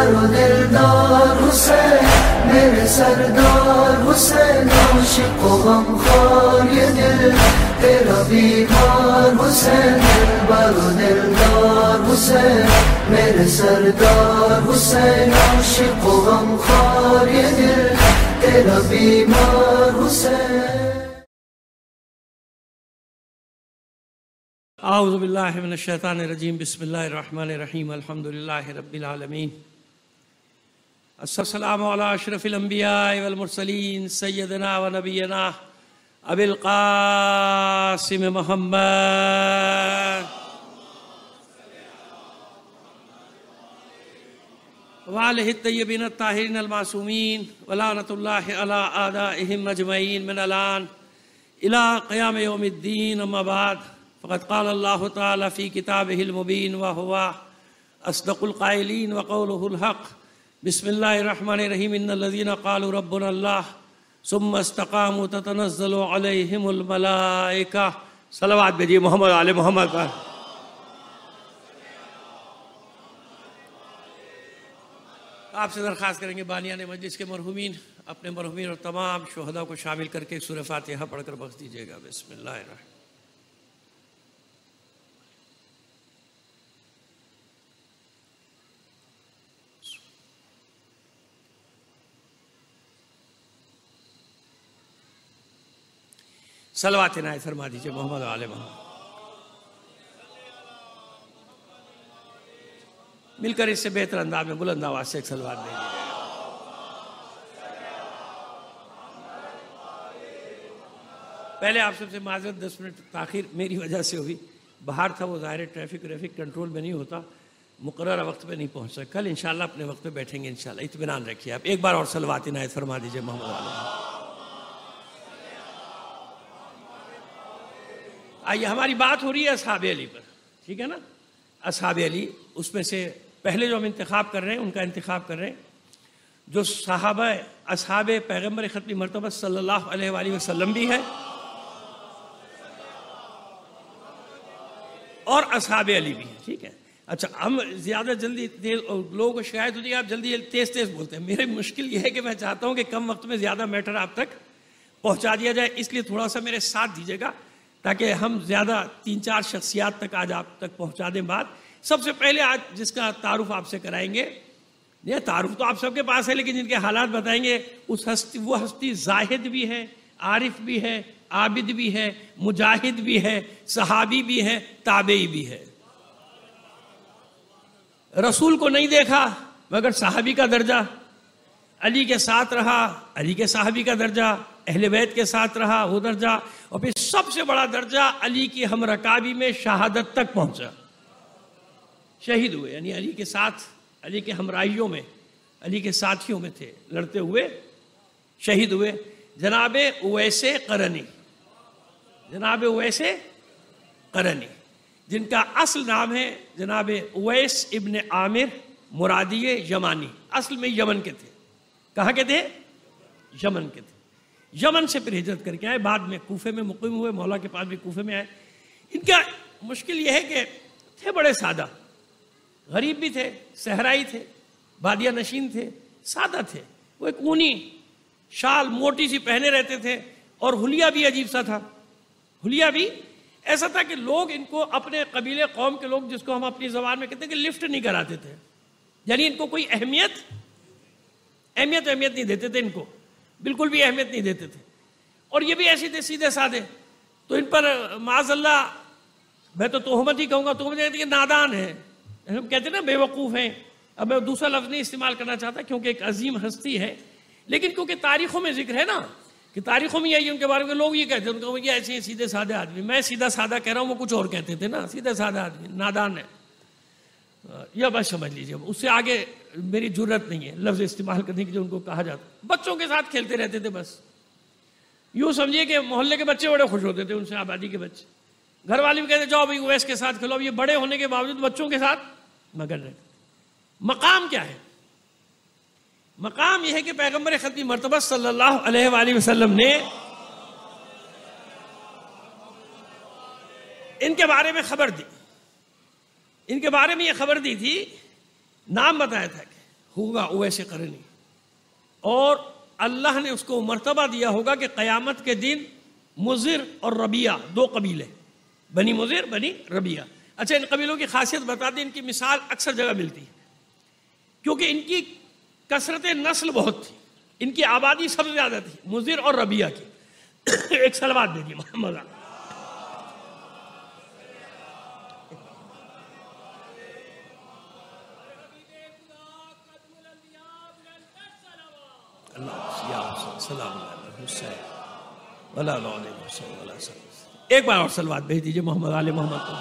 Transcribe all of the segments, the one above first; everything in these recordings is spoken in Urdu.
بر و دلدار حسین، میرے سردار حسین، عاشق و غمخوار یہ دل تیرا بیمار حسین، دل بر و دلدار حسین، میرے سردار حسین، عاشق و غمخوار یہ دل تیرا بیمار حسین۔ اعوذ باللہ من الشیطان الرجیم، بسم اللہ الرحمن الرحیم، الحمدللہ رب العالمین، السلام علی اشرف الانبیاء والمرسلین، سیدنا و نبینا ابی القاسم محمد وآلہ الطیبین الطاہرین المعصومین، ولعنۃ اللہ علی اعدائہم اجمعین من الآن الی قیام یوم الدین، اما بعد فقد قال اللہ تعالی فی کتابہ المبین وہو اصدق القائلین وقولہ الحق۔ بسم اللہ الرحمن الرحیم، ان الذین قالوا ربنا اللہ ثم استقاموا تتنزل علیہم الملائکہ۔ صلوات بھیجیے محمد علی محمد پر۔ آپ سے درخواست کریں گے بانیان مجلس کے مرحومین اپنے مرحومین اور تمام شہداء کو شامل کر کے سورہ فاتحہ پڑھ کر بخش دیجیے گا۔ بسم اللہ الرحمن۔ صلوات عنایت فرما دیجیے محمد علی محمد۔ مل کر اس سے بہتر انداز میں بلند آواز سے ایک صلوات دے دیجیے۔ پہلے آپ سب سے معذرت، 10 منٹ تاخیر میری وجہ سے ہوئی، باہر تھا، وہ ظاہر ٹریفک کنٹرول میں نہیں ہوتا، مقررہ وقت پہ نہیں پہنچ سکا۔ کل انشاءاللہ اپنے وقت پہ بیٹھیں گے انشاءاللہ، اطمینان رکھیے آپ۔ ایک بار اور صلوات عنایت فرما دیجیے محمد علی محمد۔ آئیے، ہماری بات ہو رہی ہے اصحاب علی پر، ٹھیک ہے نا؟ اصحاب علی، اس میں سے پہلے جو ہم انتخاب کر رہے ہیں ان کا انتخاب کر رہے ہیں جو صحابہ اصحاب پیغمبر ختمی مرتبہ صلی اللہ علیہ وآلہ وسلم بھی ہے اور اصحاب علی بھی ہے، ٹھیک ہے؟ اچھا، ہم زیادہ جلدی لوگوں کو شکایت ہوتی ہے آپ جلدی تیز بولتے ہیں۔ میری مشکل یہ ہے کہ میں چاہتا ہوں کہ کم وقت میں زیادہ میٹر آپ تک پہنچا دیا جائے، اس لیے تھوڑا سا میرے ساتھ دیجیے گا تاکہ ہم زیادہ 3-4 شخصیات تک آج آپ تک پہنچا دیں بات۔ سب سے پہلے آج جس کا تعارف آپ سے کرائیں گے، یہ تعارف تو آپ سب کے پاس ہے لیکن جن کے حالات بتائیں گے، وہ ہستی زاہد بھی ہے، عارف بھی ہے، عابد بھی ہے، مجاہد بھی ہے، صحابی بھی ہے، تابعی بھی ہے۔ رسول کو نہیں دیکھا مگر صحابی کا درجہ، علی کے ساتھ رہا علی کے صحابی کا درجہ، اہل بیت کے ساتھ رہا وہ درجہ، اور پھر سب سے بڑا درجہ علی کی ہم رکابی میں شہادت تک پہنچا، شہید ہوئے، یعنی علی کے ساتھ، علی کے ہمراہیوں میں، علی کے ساتھیوں میں تھے، لڑتے ہوئے شہید ہوئے۔ جناب اویس قرنی، جناب اویس قرنی، جن کا اصل نام ہے جناب اویس ابن عامر مرادی یمانی، اصل میں یمن کے تھے۔ کہاں کے تھے؟ یمن کے تھے۔ یمن سے پھر ہجرت کر کے آئے، بعد میں کوفے میں مقیم ہوئے، مولا کے پاس بھی کوفے میں آئے۔ ان کا مشکل یہ ہے کہ تھے بڑے سادہ، غریب بھی تھے، صحرائی تھے، بادیہ نشین تھے، سادہ تھے۔ وہ ایک اونی شال موٹی سی پہنے رہتے تھے، اور حلیہ بھی عجیب سا تھا۔ حلیہ بھی ایسا تھا کہ لوگ ان کو، اپنے قبیلے قوم کے لوگ جس کو ہم اپنی زبان میں کہتے ہیں کہ لفٹ نہیں کراتے تھے، یعنی ان کو کوئی اہمیت نہیں دیتے تھے، ان کو بالکل بھی اہمیت نہیں دیتے تھے۔ اور یہ بھی ایسے تھے سیدھے سادے، تو ان پر معاذ اللہ میں تو تہمت ہی کہوں گا، تہمت یہ نادان ہیں، ہم کہتے ہیں نا بے وقوف ہیں۔ اب میں دوسرا لفظ نہیں استعمال کرنا چاہتا کیونکہ ایک عظیم ہستی ہے، لیکن کیونکہ تاریخوں میں ذکر ہے نا، کہ تاریخوں میں یہی ان کے بارے میں لوگ یہ کہتے ہیں، ان کو یہ ایسے ہیں سیدھے سادے آدمی۔ میں سیدھا سادہ کہہ رہا ہوں، وہ کچھ اور کہتے تھے نا، سیدھا سادہ آدمی نادان ہے، یہ بس سمجھ لیجیے۔ اس سے آگے میری جرت نہیں ہے لفظ استعمال کرنے کی جو ان کو کہا جاتا۔ بچوں کے ساتھ کھیلتے رہتے تھے، بس یوں سمجھیے کہ محلے کے بچے بڑے خوش ہوتے تھے ان سے، آبادی کے بچے، گھر والے بھی کہتے جاؤ بھائی اویس کے ساتھ کھیلو۔ اب یہ بڑے ہونے کے باوجود بچوں کے ساتھ مگن رہتے۔ مقام کیا ہے؟ مقام یہ ہے کہ پیغمبر ختمی مرتبہ صلی اللہ علیہ وآلہ وسلم نے ان کے بارے میں خبر دی، ان کے بارے میں یہ خبر دی تھی، نام بتایا تھا کہ ہوگا اویس قرنی، اور اللہ نے اس کو مرتبہ دیا ہوگا کہ قیامت کے دن مضر اور ربیہ دو قبیلے، بنی مضر بنی ربیہ. اچھا ان قبیلوں کی خاصیت بتا دیں، ان کی مثال اکثر جگہ ملتی ہے کیونکہ ان کی کثرت نسل بہت تھی، ان کی آبادی سب سے زیادہ تھی مضر اور ربیہ کی. ایک صلوات دے دی محمد علیہ. ایک بار اور صلوات بھیج دیجیے محمد آل محمد کو.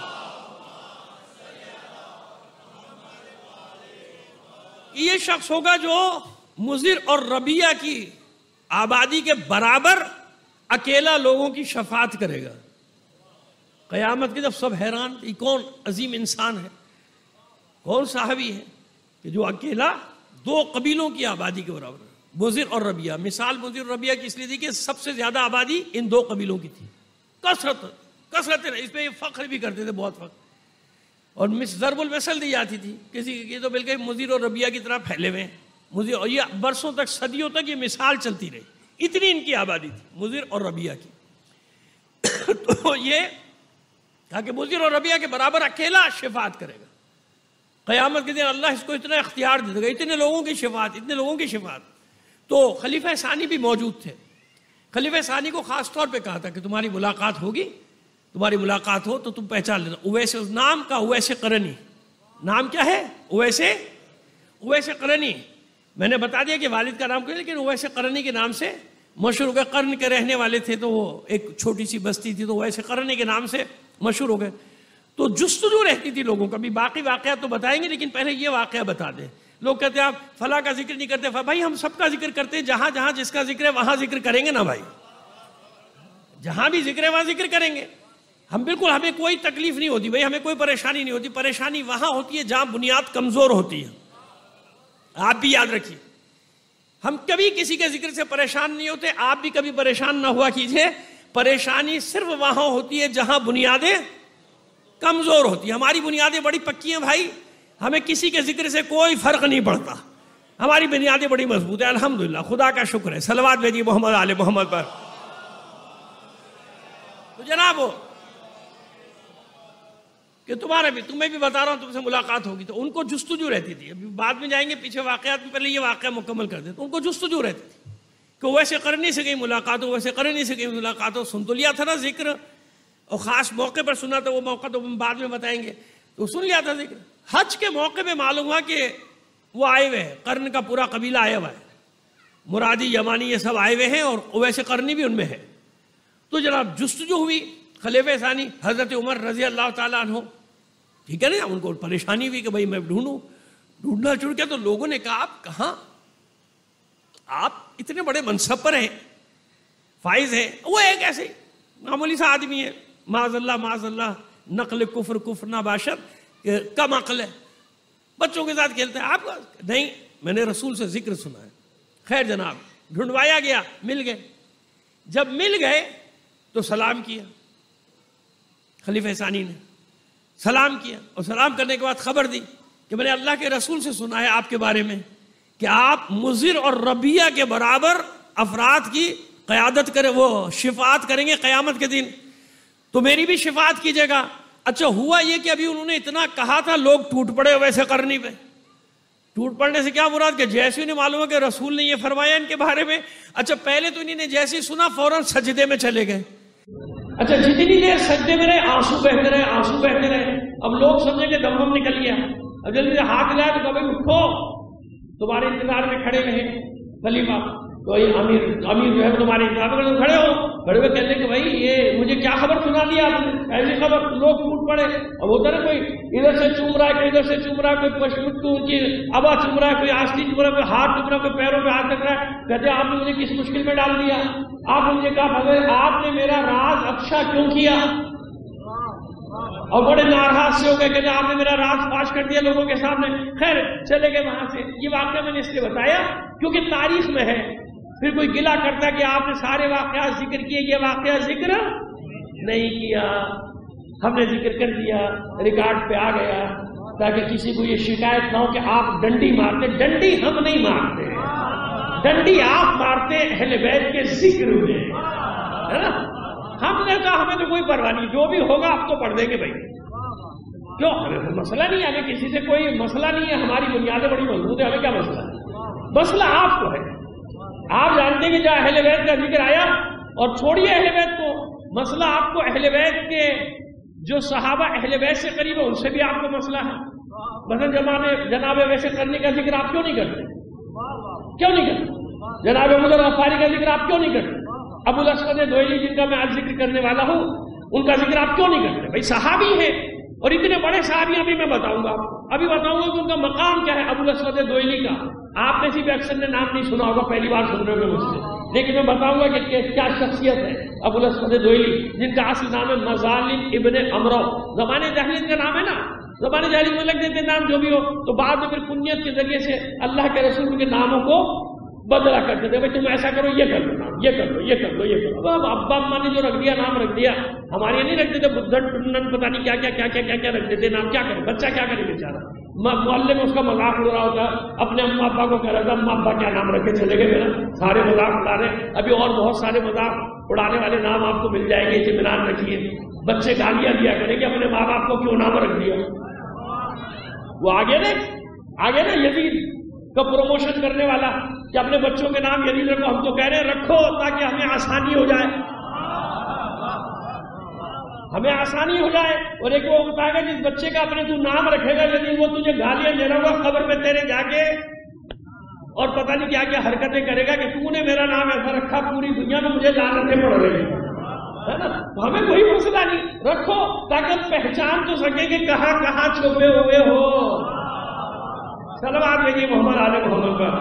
یہ شخص ہوگا جو مضر اور ربیہ کی آبادی کے برابر اکیلا لوگوں کی شفاعت کرے گا قیامت کے. جب سب حیران یہ کون عظیم انسان ہے، کون صحابی ہے کہ جو اکیلا دو قبیلوں کی آبادی کے برابر ہے. مضر اور ربیہ، مثال مضر اور ربیہ کی اس لیے دی کہ سب سے زیادہ آبادی ان دو قبیلوں کی تھی. کثرت اس پہ یہ فخر بھی کرتے تھے، بہت فخر. اور ضرب المثل دی جاتی تھی کسی کی تو بالکل مضر اور ربیہ کی طرح پھیلے ہوئے ہیں مضر، اور یہ برسوں تک صدیوں تک یہ مثال چلتی رہی. اتنی ان کی آبادی تھی مضر اور ربیہ کی. تو یہ کہا کہ مضر اور ربیہ کے برابر اکیلا شفاعت کرے گا قیامت کے دن. اللہ اس کو اتنا اختیار دے گا، اتنے لوگوں کی شفاعت. تو خلیفہ ثانی بھی موجود تھے. خلیفہ ثانی کو خاص طور پہ کہا تھا کہ تمہاری ملاقات ہو تو تم پہچان لینا اویس نام کا، اویس قرنی. نام کیا ہے؟ اویس قرنی. میں نے بتا دیا کہ والد کا نام کیا، لیکن اویس قرنی کے نام سے مشہور ہو گئے. قرن کے رہنے والے تھے، تو وہ ایک چھوٹی سی بستی تھی، تو اویس قرنی کے نام سے مشہور ہو گئے. تو جستجو رہتی تھی لوگوں کا. بھی باقی واقعات تو بتائیں گے، لیکن پہلے یہ واقعہ بتا دیں. لوگ کہتے ہیں آپ فلاں کا ذکر نہیں کرتے. بھائی ہم سب کا ذکر کرتے ہیں، جہاں جہاں جس کا ذکر ہے وہاں ذکر کریں گے نا بھائی. جہاں بھی ذکر ہے وہاں ذکر کریں گے. بالکل ہمیں کوئی تکلیف نہیں ہوتی بھائی، ہمیں کوئی پریشانی نہیں ہوتی. پریشانی وہاں ہوتی ہے جہاں بنیاد کمزور ہوتی ہے. آپ بھی یاد رکھیے، ہم کبھی کسی کے ذکر سے پریشان نہیں ہوتے. آپ بھی کبھی پریشان نہ ہوا کیجیے. پریشانی صرف وہاں ہوتی ہے جہاں بنیادیں کمزور ہوتی ہیں. ہماری بنیادیں بڑی پکی ہیں بھائی، ہمیں کسی کے ذکر سے کوئی فرق نہیں پڑتا. ہماری بنیادیں بڑی مضبوط ہیں الحمدللہ، خدا کا شکر ہے. صلوات بھیجیے محمد آل محمد پر. تو جناب کہ تمہیں بھی بتا رہا ہوں، تم سے ملاقات ہوگی. تو ان کو جستجو رہتی تھی. ابھی بعد میں جائیں گے پیچھے واقعات میں، پہلے یہ واقعہ مکمل کر دیں. تو ان کو جستجو رہتی تھی کہ ویسے قرنی سے کہیں ملاقات ہو، ویسے قرنی سے کہیں ملاقات ہو. سن تو لیا تھا نا ذکر، اور خاص موقع پر سنا تھا. وہ موقع تو ہم بعد میں بتائیں گے. تو سن لیا تھا ذکر. حج کے موقع پہ معلوم ہوا کہ وہ آئے ہوئے ہیں، قرن کا پورا قبیلہ آیا ہوا ہے. مرادی، یمانی، یہ سب آئے ہوئے ہیں، اور ویسے قرنی بھی ان میں ہے. تو جناب جستجو ہوئی. خلیفہ ثانی حضرت عمر رضی اللہ تعالیٰ عنہ، ٹھیک ہے نا، ان کو پریشانی ہوئی کہ بھائی میں ڈھونڈنا شروع کیا. تو لوگوں نے کہا آپ کہاں، آپ اتنے بڑے منصب پر ہیں، فائز ہیں. وہ ایک ایسے معمولی سا آدمی ہے، معاذ اللہ نقل کفر ناباشد، کم عقل ہے، بچوں کے ساتھ کھیلتے ہیں. آپ نہیں، میں نے رسول سے ذکر سنا ہے. خیر جناب ڈھونڈوایا گیا، مل گئے. جب مل گئے تو سلام کیا. خلیفہ ثانی نے سلام کیا، اور سلام کرنے کے بعد خبر دی کہ میں نے اللہ کے رسول سے سنا ہے آپ کے بارے میں کہ آپ مضر اور ربیہ کے برابر افراد کی قیادت کریں، وہ شفاعت کریں گے قیامت کے دن. تو میری بھی شفاعت کیجیے گا. اچھا ہوا یہ کہ ابھی انہوں نے اتنا کہا تھا، لوگ ٹوٹ پڑے ویسے قرنی پہ. ٹوٹ پڑنے سے کیا مراد کہ جیسے انہیں معلوم ہے کہ رسول نے یہ فرمایا ان کے بارے میں. اچھا پہلے تو انہوں نے جیسے ہی سنا فوراً سجدے میں چلے گئے. اچھا جتنی دیر سجدے میں رہے آنسو بہتے رہے. اب لوگ سمجھے کہ دم نکل گیا. اب جلدی سے ہاتھ لایا تو کبھی اٹھو، تمہارے انتظار میں کھڑے رہے خلیفہ. تو امیر جو ہے تمہارے انتظار میں کھڑے ہوئے کہتے کہ بھائی یہ مجھے کیا خبر سنا دیا آپ نے، ایسی خبر. لوگ ٹوٹ پڑے. اب ہوتا نا کوئی ادھر سے چوم رہا ہے، کوئی ادھر سے چوم رہا ہے، کوئی پشمت کی ابا چوم رہا ہے، کوئی آستین چوم رہا ہے، کوئی ہاتھ چوم رہا ہے، کوئی پیروں پہ ہاتھ رکھ رہا ہے. کہتے آپ نے مجھے کس مشکل میں ڈال دیا. آپ نے مجھے کہا بھائی آپ نے میرا راز افشا کیوں کیا. اور بڑے ناراض سے ہو گئے کہ آپ نے میرا راز فاش کر دیا لوگوں کے سامنے. خیر چلے گئے وہاں سے. یہ واقعہ میں نے اس لیے بتایا کیونکہ تاریخ میں ہے. پھر کوئی گلہ کرتا کہ آپ نے سارے واقعات ذکر کیے، یہ واقعہ ذکر نہیں کیا. ہم نے ذکر کر دیا، ریکارڈ پہ آ گیا. تاکہ کسی کو یہ شکایت نہ ہو کہ آپ ڈنڈی مارتے. ڈنڈی ہم نہیں مارتے، ڈنڈی آپ مارتے اہل بیت کے ذکر میں، ہے نا. ہم نے کہا ہمیں تو کوئی پرواہ نہیں، جو بھی ہوگا آپ تو پڑھ دیں گے بھائی. کیوں؟ ہمیں کوئی مسئلہ نہیں ہے، ہمیں کسی سے کوئی مسئلہ نہیں ہے، ہماری بنیادیں بڑی مضبوط ہیں، ہمیں کیا مسئلہ ہے؟ مسئلہ آپ کو ہے. آپ جانتے ہیں کہ جہاں اہل بیت کا ذکر آیا، اور چھوڑیے اہل بیت کو، مسئلہ آپ کو اہل بیت کے جو صحابہ اہل بیت سے قریب ہے ان سے بھی آپ کو مسئلہ ہے. مثلا جناب ویسے کرنے کا ذکر آپ کیوں نہیں کرتے؟ کیوں نہیں کرتے؟ جناب عمر غفاری کا ذکر آپ کیوں نہیں کرتے؟ ابو الاسود دوئلی جن کا میں آج ذکر کرنے والا ہوں ان کا ذکر آپ کیوں نہیں کرتے؟ بھائی صحابی ہیں، اور اتنے بڑے صحابی ابھی میں بتاؤں گا، ابھی بتاؤں گا کہ ان کا مقام کیا ہے. ابو الاسود دوئلی کا آپ میں سے بھی اکثر نے نام نہیں سنا ہوگا، پہلی بار سن رہے ہو مجھ سے، لیکن میں بتاؤں گا کہ کیا شخصیت ہے ابو الاسود دوئلی، جن کا اصل نام ہے مظالم ابن عمرو. زمانے جاہلیت کا نام ہے نا، زمانے جاہلیت میں لگ دیتے نام جو بھی ہو، تو بعد میں پھر کنیت کے ذریعے سے اللہ کے رسول کے ناموں کو بدلا کرتے تھے. بھائی تم ایسا کرو، یہ کر لو، یہ کر لو، یہ کر لو، یہ کر لو. اب ابا اما نے جو رکھ دیا نام رکھ دیا، ہمارے نہیں رکھتے تھے بدھن ٹنڈن پتہ نہیں کیا کیا کیا کیا کیا کیا رکھ دیتے نام. کیا کرے بچہ، کیا کرے بیچارہ، محلے میں اس کا مذاق اڑ رہا ہوتا، اپنے اما ابا کو کہہ رہا تھا اما ابا کیا نام رکھے چلے گئے میرا، سارے مذاق اڑا رہے. ابھی اور بہت سارے مذاق اڑانے والے نام آپ کو مل جائیں گے، اطمینان رکھیے. بچے گالیاں دیا کریں گے اپنے ماں باپ کو کیوں نام رکھ دیا. وہ آگے نا یزید کا پروموشن کرنے والا کہ اپنے بچوں کے نام یزید رکھو، ہم تو کہہ رہے ہیں رکھو تاکہ ہمیں آسانی ہو جائے، ہمیں آسانی ہو جائے. اور ایک وہ بتائے گا جس بچے کا اپنے تو نام رکھے گا یزید، وہ تجھے گالیاں دے رہا ہوگا قبر میں تیرے جا کے، اور پتہ نہیں کیا کیا حرکتیں کرے گا کہ تو نے میرا نام ایسا رکھا پوری دنیا میں مجھے لعنتیں پڑ رہی ہیں، ہے نا. ہمیں کوئی مسئلہ نہیں، رکھو تاکہ پہچان تو سکیں کہ کہاں کہاں چھپے ہوئے ہو. صلوات بھیجیے محمد آل محمد پر.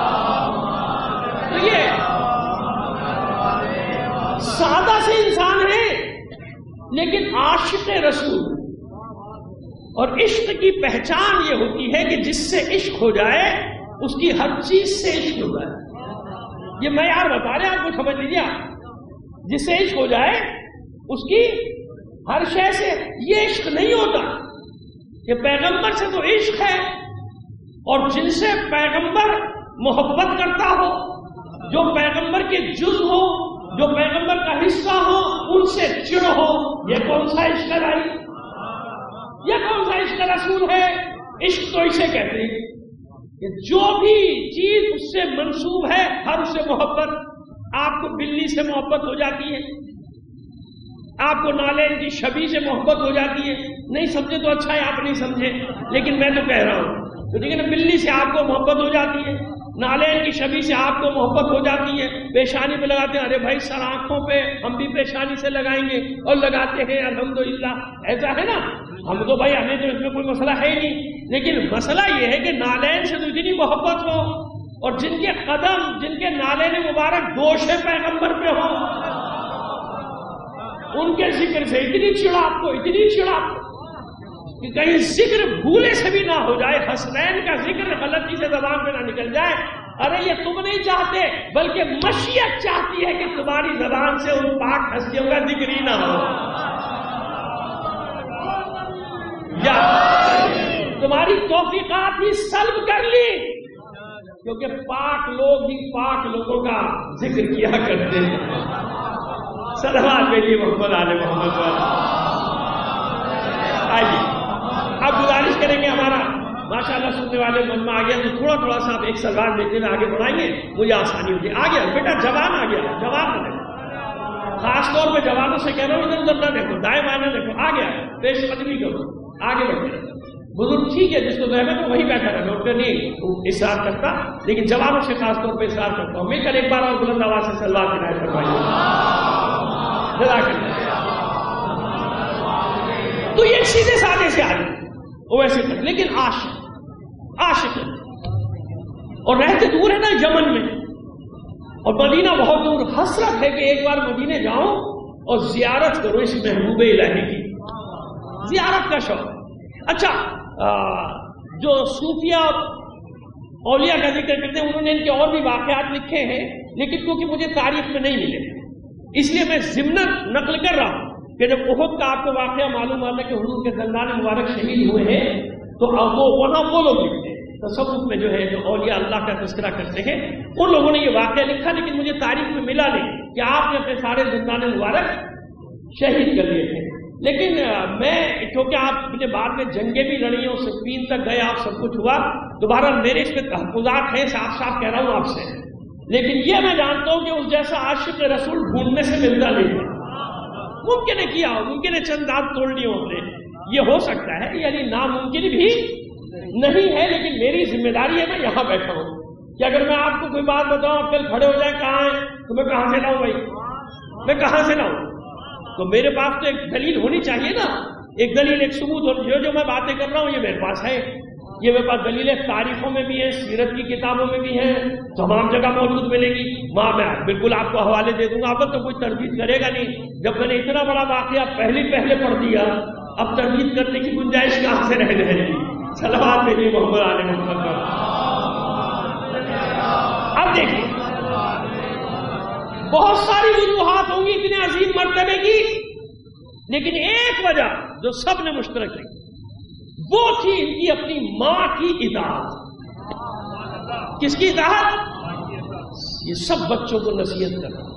تو یہ سادہ سے انسان ہے لیکن عاشق رسول، اور عشق کی پہچان یہ ہوتی ہے کہ جس سے عشق ہو جائے اس کی ہر چیز سے عشق ہو جائے. یہ میں یار بتا رہے ہیں، آپ کو سمجھ لیجیے، جس سے عشق ہو جائے اس کی ہر شے سے. یہ عشق نہیں ہوتا کہ پیغمبر سے تو عشق ہے، اور جن سے پیغمبر محبت کرتا ہو، جو پیغمبر کے جز ہو، جو پیغمبر کا حصہ ہو، ان سے چڑ ہو. یہ کون سا عشق ہے بھائی؟ یہ کون سا عشق رسول ہے؟ عشق تو اسے کہتے ہیں کہ جو بھی چیز اس سے منسوب ہے ہر اس سے محبت. آپ کو بلی سے محبت ہو جاتی ہے، آپ کو نالین کی شبی سے محبت ہو جاتی ہے. نہیں سمجھے تو اچھا ہے، آپ نہیں سمجھے، لیکن میں تو کہہ رہا ہوں. تو دیکھیں نا، بلی سے آپ کو محبت ہو جاتی ہے، نالین کی شبی سے آپ کو محبت ہو جاتی ہے. پیشانی پہ لگاتے ہیں، ارے بھائی سر آنکھوں پہ ہم بھی پیشانی سے لگائیں گے، اور لگاتے ہیں الحمدللہ. ایسا ہے نا، ہم تو بھائی ہمیں تو اس میں کوئی مسئلہ ہے ہی نہیں. لیکن مسئلہ یہ ہے کہ نالین سے تو اتنی محبت ہو، اور جن کے قدم، جن کے نالین مبارک گوش پیغمبر پہ ہو، ان کے ذکر سے اتنی چڑا آپ کو، اتنی چڑا آپ کو کہ کہیں ذکر بھولے سے بھی نہ ہو جائے، حسنین کا ذکر غلطی سے زبان پہ نہ نکل جائے. ارے یہ تم نہیں چاہتے، بلکہ مشیت چاہتی ہے کہ تمہاری زبان سے ان پاک ہستیوں کا ذکر ہی نہ ہو، یا تمہاری توفیقات ہی سلب کر لی، کیونکہ پاک لوگ ہی پاک لوگوں کا ذکر کیا کرتے ہیں. صلوات بھیجیے محمد آل محمد پر. آئیے اب گزارش کریں گے، ہمارا ماشاءاللہ سننے والے من میں آ گیا تو تھوڑا سا آپ ایک سلوات دیتے ہوئے آگے بڑھائیں گے، مجھے آسانی ہوگی. آ گیا بیٹا، جوان آ گیا، جوان نہ دیکھو، خاص طور پہ جوانوں سے کہہ رہا ہوں ادھر ادھر نہ دیکھو، دائیں بائیں نہ دیکھو. آ گیا، پیش قدمی کرو، آگے بڑھتے. بزرگ ٹھیک ہے، جس کو ذہن تو وہی بیٹھا رہے، ڈاکٹر نہیں اصرار کرتا، لیکن جوانوں سے خاص طور پہ اصرار کرتا ہوں. مل کر ایک بار اور بلند آواز سے سلوات عنایت فرمائیے. تو یہ سیدھے سادے سے آدمی وہ ویسے تک، لیکن عاشق اور رہتے دور ہے نا یمن میں، اور مدینہ بہت دور. حسرت ہے کہ ایک بار مدینے جاؤں اور زیارت کرو اس محبوب الہی کی، زیارت کا شوق. اچھا، جو صوفیہ اولیاء کا ذکر کرتے ہیں انہوں نے ان کے اور بھی واقعات لکھے ہیں، لیکن کیونکہ مجھے تاریخ میں نہیں ملے اس لیے میں ضمناً نقل کر رہا ہوں کہ جب احد کا آپ کو واقعہ معلوم آنا کہ حضور کے دندان مبارک شہید ہوئے ہیں تو اب وہاں وہ لوگ لکھتے ہیں تصوف میں جو ہے جو اولیاء اللہ کا تذکرہ کرتے ہیں ان لوگوں نے یہ واقعہ لکھا، لیکن مجھے تاریخ میں ملا نہیں کہ آپ نے اپنے سارے زندان مبارک شہید کر لیے تھے. لیکن میں کیونکہ آپ نے بعد میں جنگیں بھی لڑی ہیں، صفین تک گئے، آپ سب کچھ ہوا، دوبارہ میرے اس پہ تحفظات ہیں، صاف صاف کہہ رہا ہوں آپ سے. لیکن یہ میں جانتا ہوں کہ اس جیسا عاشق رسول ڈھونڈنے سے ملتا نہیں ہے. ممکن ہے کیا ہو، ممکن ہے چند دانت توڑ لیے ہوں نے، یہ ہو سکتا ہے، یعنی ناممکن بھی نہیں ہے. لیکن میری ذمہ داری ہے، میں یہاں بیٹھا ہوں کہ اگر میں آپ کو کوئی بات بتاؤں، کل کھڑے ہو جائے کہاں ہے، تو میں کہاں سے لاؤں بھائی، میں کہاں سے لاؤں؟ تو میرے پاس تو ایک دلیل ہونی چاہیے نا، ایک دلیل، ایک ثبوت. اور جو میں باتیں کر رہا ہوں یہ میرے پاس ہے، یہ میرے پاس دلیلیں تاریخوں میں بھی ہیں، سیرت کی کتابوں میں بھی ہیں، تمام جگہ موجود ملے گی. میں بالکل آپ کو حوالے دے دوں گا، اب تو کوئی تردید کرے گا نہیں. جب میں نے اتنا بڑا واقعہ پہلے پڑھ دیا، اب تردید کرنے کی گنجائش کہاں سے رہ گئی؟ صلوات میری محمد علی محمد پر. اب دیکھیں بہت ساری وجوہات ہوں گی اتنے عظیم مرتبے کی، لیکن ایک وجہ جو سب نے مشترک کی وہ تھی ان کی اپنی ماں کی اطاعت. کس کی اطاعت؟ یہ سب بچوں کو نصیحت کرنا،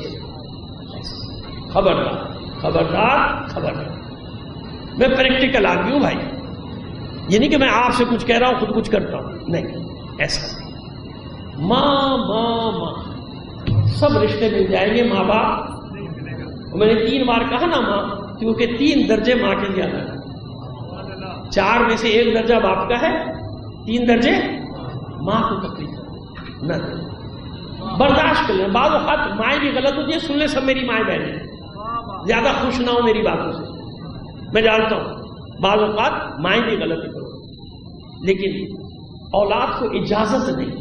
وصیت، خبردار خبردار خبردار. میں پریکٹیکل آدمی ہوں بھائی، یہ نہیں کہ میں آپ سے کچھ کہہ رہا ہوں خود کچھ کرتا ہوں، نہیں ایسا نہیں. ماں ماں ماں سب رشتے مل جائیں گے، ماں باپ. میں نے 3 بار کہا نا ماں، کیونکہ 3 درجے ماں کے زیادہ ہیں. 4 میں سے 1 درجہ باپ کا ہے، 3 درجے ماں کو تکلیف نہ دیں، برداشت کر لیں. بعض اوقات مائیں بھی غلط ہوتی ہے، سن لیں سب میری مائیں بہنیں، زیادہ خوش نہ ہو میری باتوں سے، میں جانتا ہوں بعض اوقات مائیں بھی غلط کرو، لیکن اولاد کو اجازت نہیں.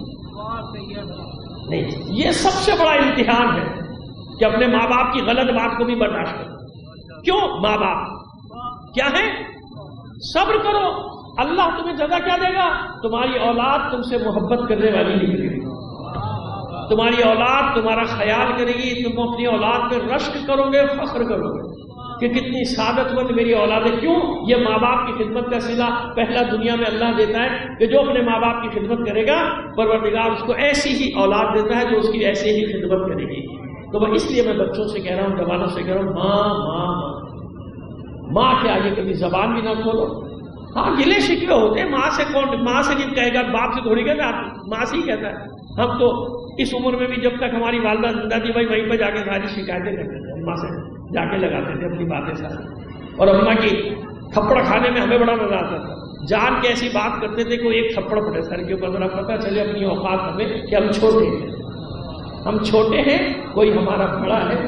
یہ سب سے بڑا امتحان ہے کہ اپنے ماں باپ کی غلط بات کو بھی برداشت کرو. کیوں؟ ماں باپ کیا ہے؟ صبر کرو، اللہ تمہیں جزا کیا دے گا؟ تمہاری اولاد تم سے محبت کرنے والی نکلے گی، تمہاری اولاد تمہارا خیال کرے گی، تم اپنی اولاد پہ رشک کرو گے، فخر کرو گے کہ کتنی سعادت مند میری اولاد ہے. کیوں؟ یہ ماں باپ کی خدمت کا صلہ پہلا دنیا میں اللہ دیتا ہے کہ جو اپنے ماں باپ کی خدمت کرے گا پروردگار اس کو ایسی ہی اولاد دیتا ہے جو اس کی ایسے ہی خدمت کرے گی. تو میں اس لیے میں بچوں سے کہہ رہا ہوں، جوانوں سے کہہ رہا ہوں، ماں ماں ماں ماں کے آگے کبھی زبان بھی نہ کھولو. ہاں گلے شکوے ہوتے ہیں، ماں سے کون، ماں سے نہیں کہے گا، باپ سے تھوڑی کہتا ہے، ماں سے ہی کہتا ہے. ہم تو اس عمر میں بھی جب تک ہماری والدہ زندہ تھی بھائی وہیں پہ جا کے ساری شکایتیں کرتے تھے، ماں سے جا کے لگاتے تھے اپنی باتیں ساری. اور اماں کی تھپڑ کھانے میں ہمیں بڑا مزہ آتا تھا، جان کے ایسی بات کرتے تھے کہ ایک تھپڑ پڑے سر کے اوپر، ذرا پتہ چلے اپنی اوقات ہمیں کہ ہم چھوٹے ہیں، ہم چھوٹے ہیں، کوئی ہمارا بڑا ہے،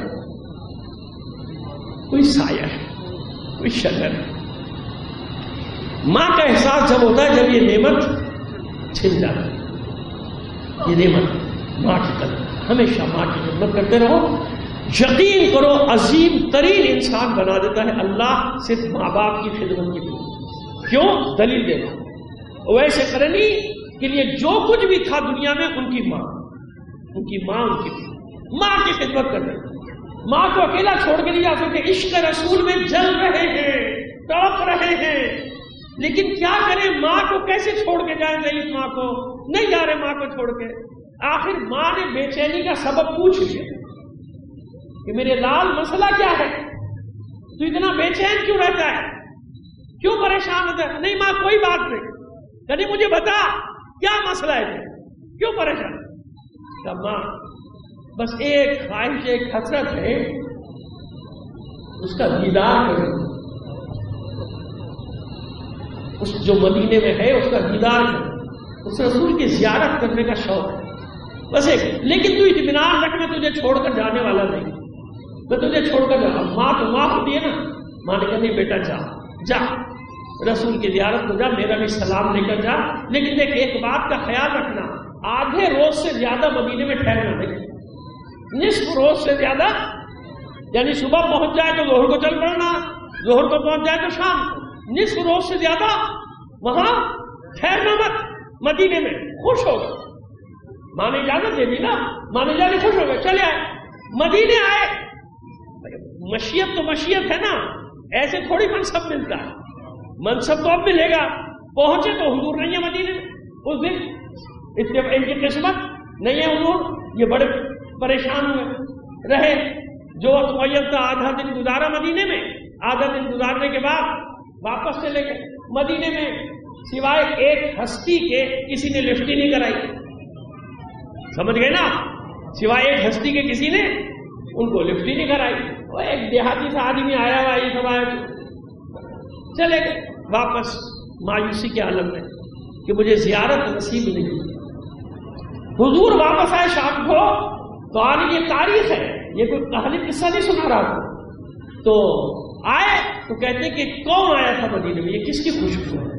کوئی سایہ ہے، کوئی شجر ہے. ماں کا احساس جب ہوتا ہے جب یہ نعمت چھن جاتی ہے. یہ نعمت ماں کی طرف، ہمیشہ ماں کی خدمت کرتے رہو. یقین کرو عظیم ترین انسان بنا دیتا ہے اللہ صرف ماں باپ کی خدمت کے لیے. کیوں؟ دلیل دینا. ویسے کرنی کے لیے جو کچھ بھی تھا دنیا میں ان کی ماں، ان کی ماں، ان کی ماں کی خدمت کر رہے. ماں کو اکیلا چھوڑ کے نہیں جا سکتے. عشق رسول میں جل رہے ہیں، تڑپ رہے ہیں، لیکن کیا کریں؟ ماں کو کیسے چھوڑ کے جائیں؟ ضعیف ماں کو نہیں جا رہے، ماں کو چھوڑ کے. آخر ماں نے بے چینی کا سبب پوچھ لیا کہ میرے لال مسئلہ کیا ہے، تو اتنا بے چین کیوں رہتا ہے، کیوں پریشان ہوتا ہے؟ نہیں ماں کوئی بات نہیں، یعنی مجھے بتا کیا مسئلہ ہے، کیوں پریشان؟ کہ ماں بس ایک خواہش، ایک حسرت ہے، اس کا دیدار کرو، اس جو مدینے میں ہے اس کا دیدار کرو، اس رسول کی زیارت کرنے کا شوق ہے بس ایک. لیکن تو اطمینان رکھ، میں تجھے چھوڑ کر جانے والا نہیں، میں تجھے چھوڑ کر جاؤں. ماں تو ماں ہوتی ہے نا. ماں نے کہا نہیں بیٹا جا جا رسول کی زیارت کو جا، میرا بھی سلام لے کر جا، لیکن دیکھ ایک بات کا خیال رکھنا، آدھے روز سے زیادہ مدینے میں ٹھہرنا نہیں، نصف روز سے زیادہ، یعنی صبح پہنچ جائے تو ظہر کو چل پڑنا، ظہر کو پہنچ جائے تو شام کو، نصف روز سے زیادہ وہاں ٹھہرنا مت. مدینے میں خوش ہو گئے، ماں نے اجازت دے دی نا، ماں نے جانے خوش ہو گئے، چلے آئے. مدینے آئے، مشیت تو مشیت ہے نا، ایسے تھوڑی منصب ملتا ہے، منصب تو اب ملے گا. پہنچے تو حضور نہیں ہے مدینے میں اس دن، ان کی قسمت نہیں ہے حضور، یہ بڑے پریشان ہوئے رہے. جو وقت معین تھا آدھا دن گزارا مدینے میں، آدھا دن گزارنے کے بعد واپس چلے گئے. مدینے میں سوائے ایک ہستی کے کسی نے لفٹ ہی نہیں کرائی. سمجھ گئے نا؟ سوائے ایک ہستی کے کسی نے ان کو لفٹ ہی نہیں کرائی. وہ ایک دیہاتی سا آدمی آیا ہوا یہ سب آیا چلے گئے واپس مایوسی کے عالم میں کہ مجھے زیارت نصیب نہیں. حضور واپس آئے شام کو تو آنے یہ تاریخ ہے، یہ کوئی کہانی قصہ نہیں سنا رہا تھا. تو آئے تو کہتے کہ کون آیا تھا مدینے میں، یہ کس کی خوشبو ہے؟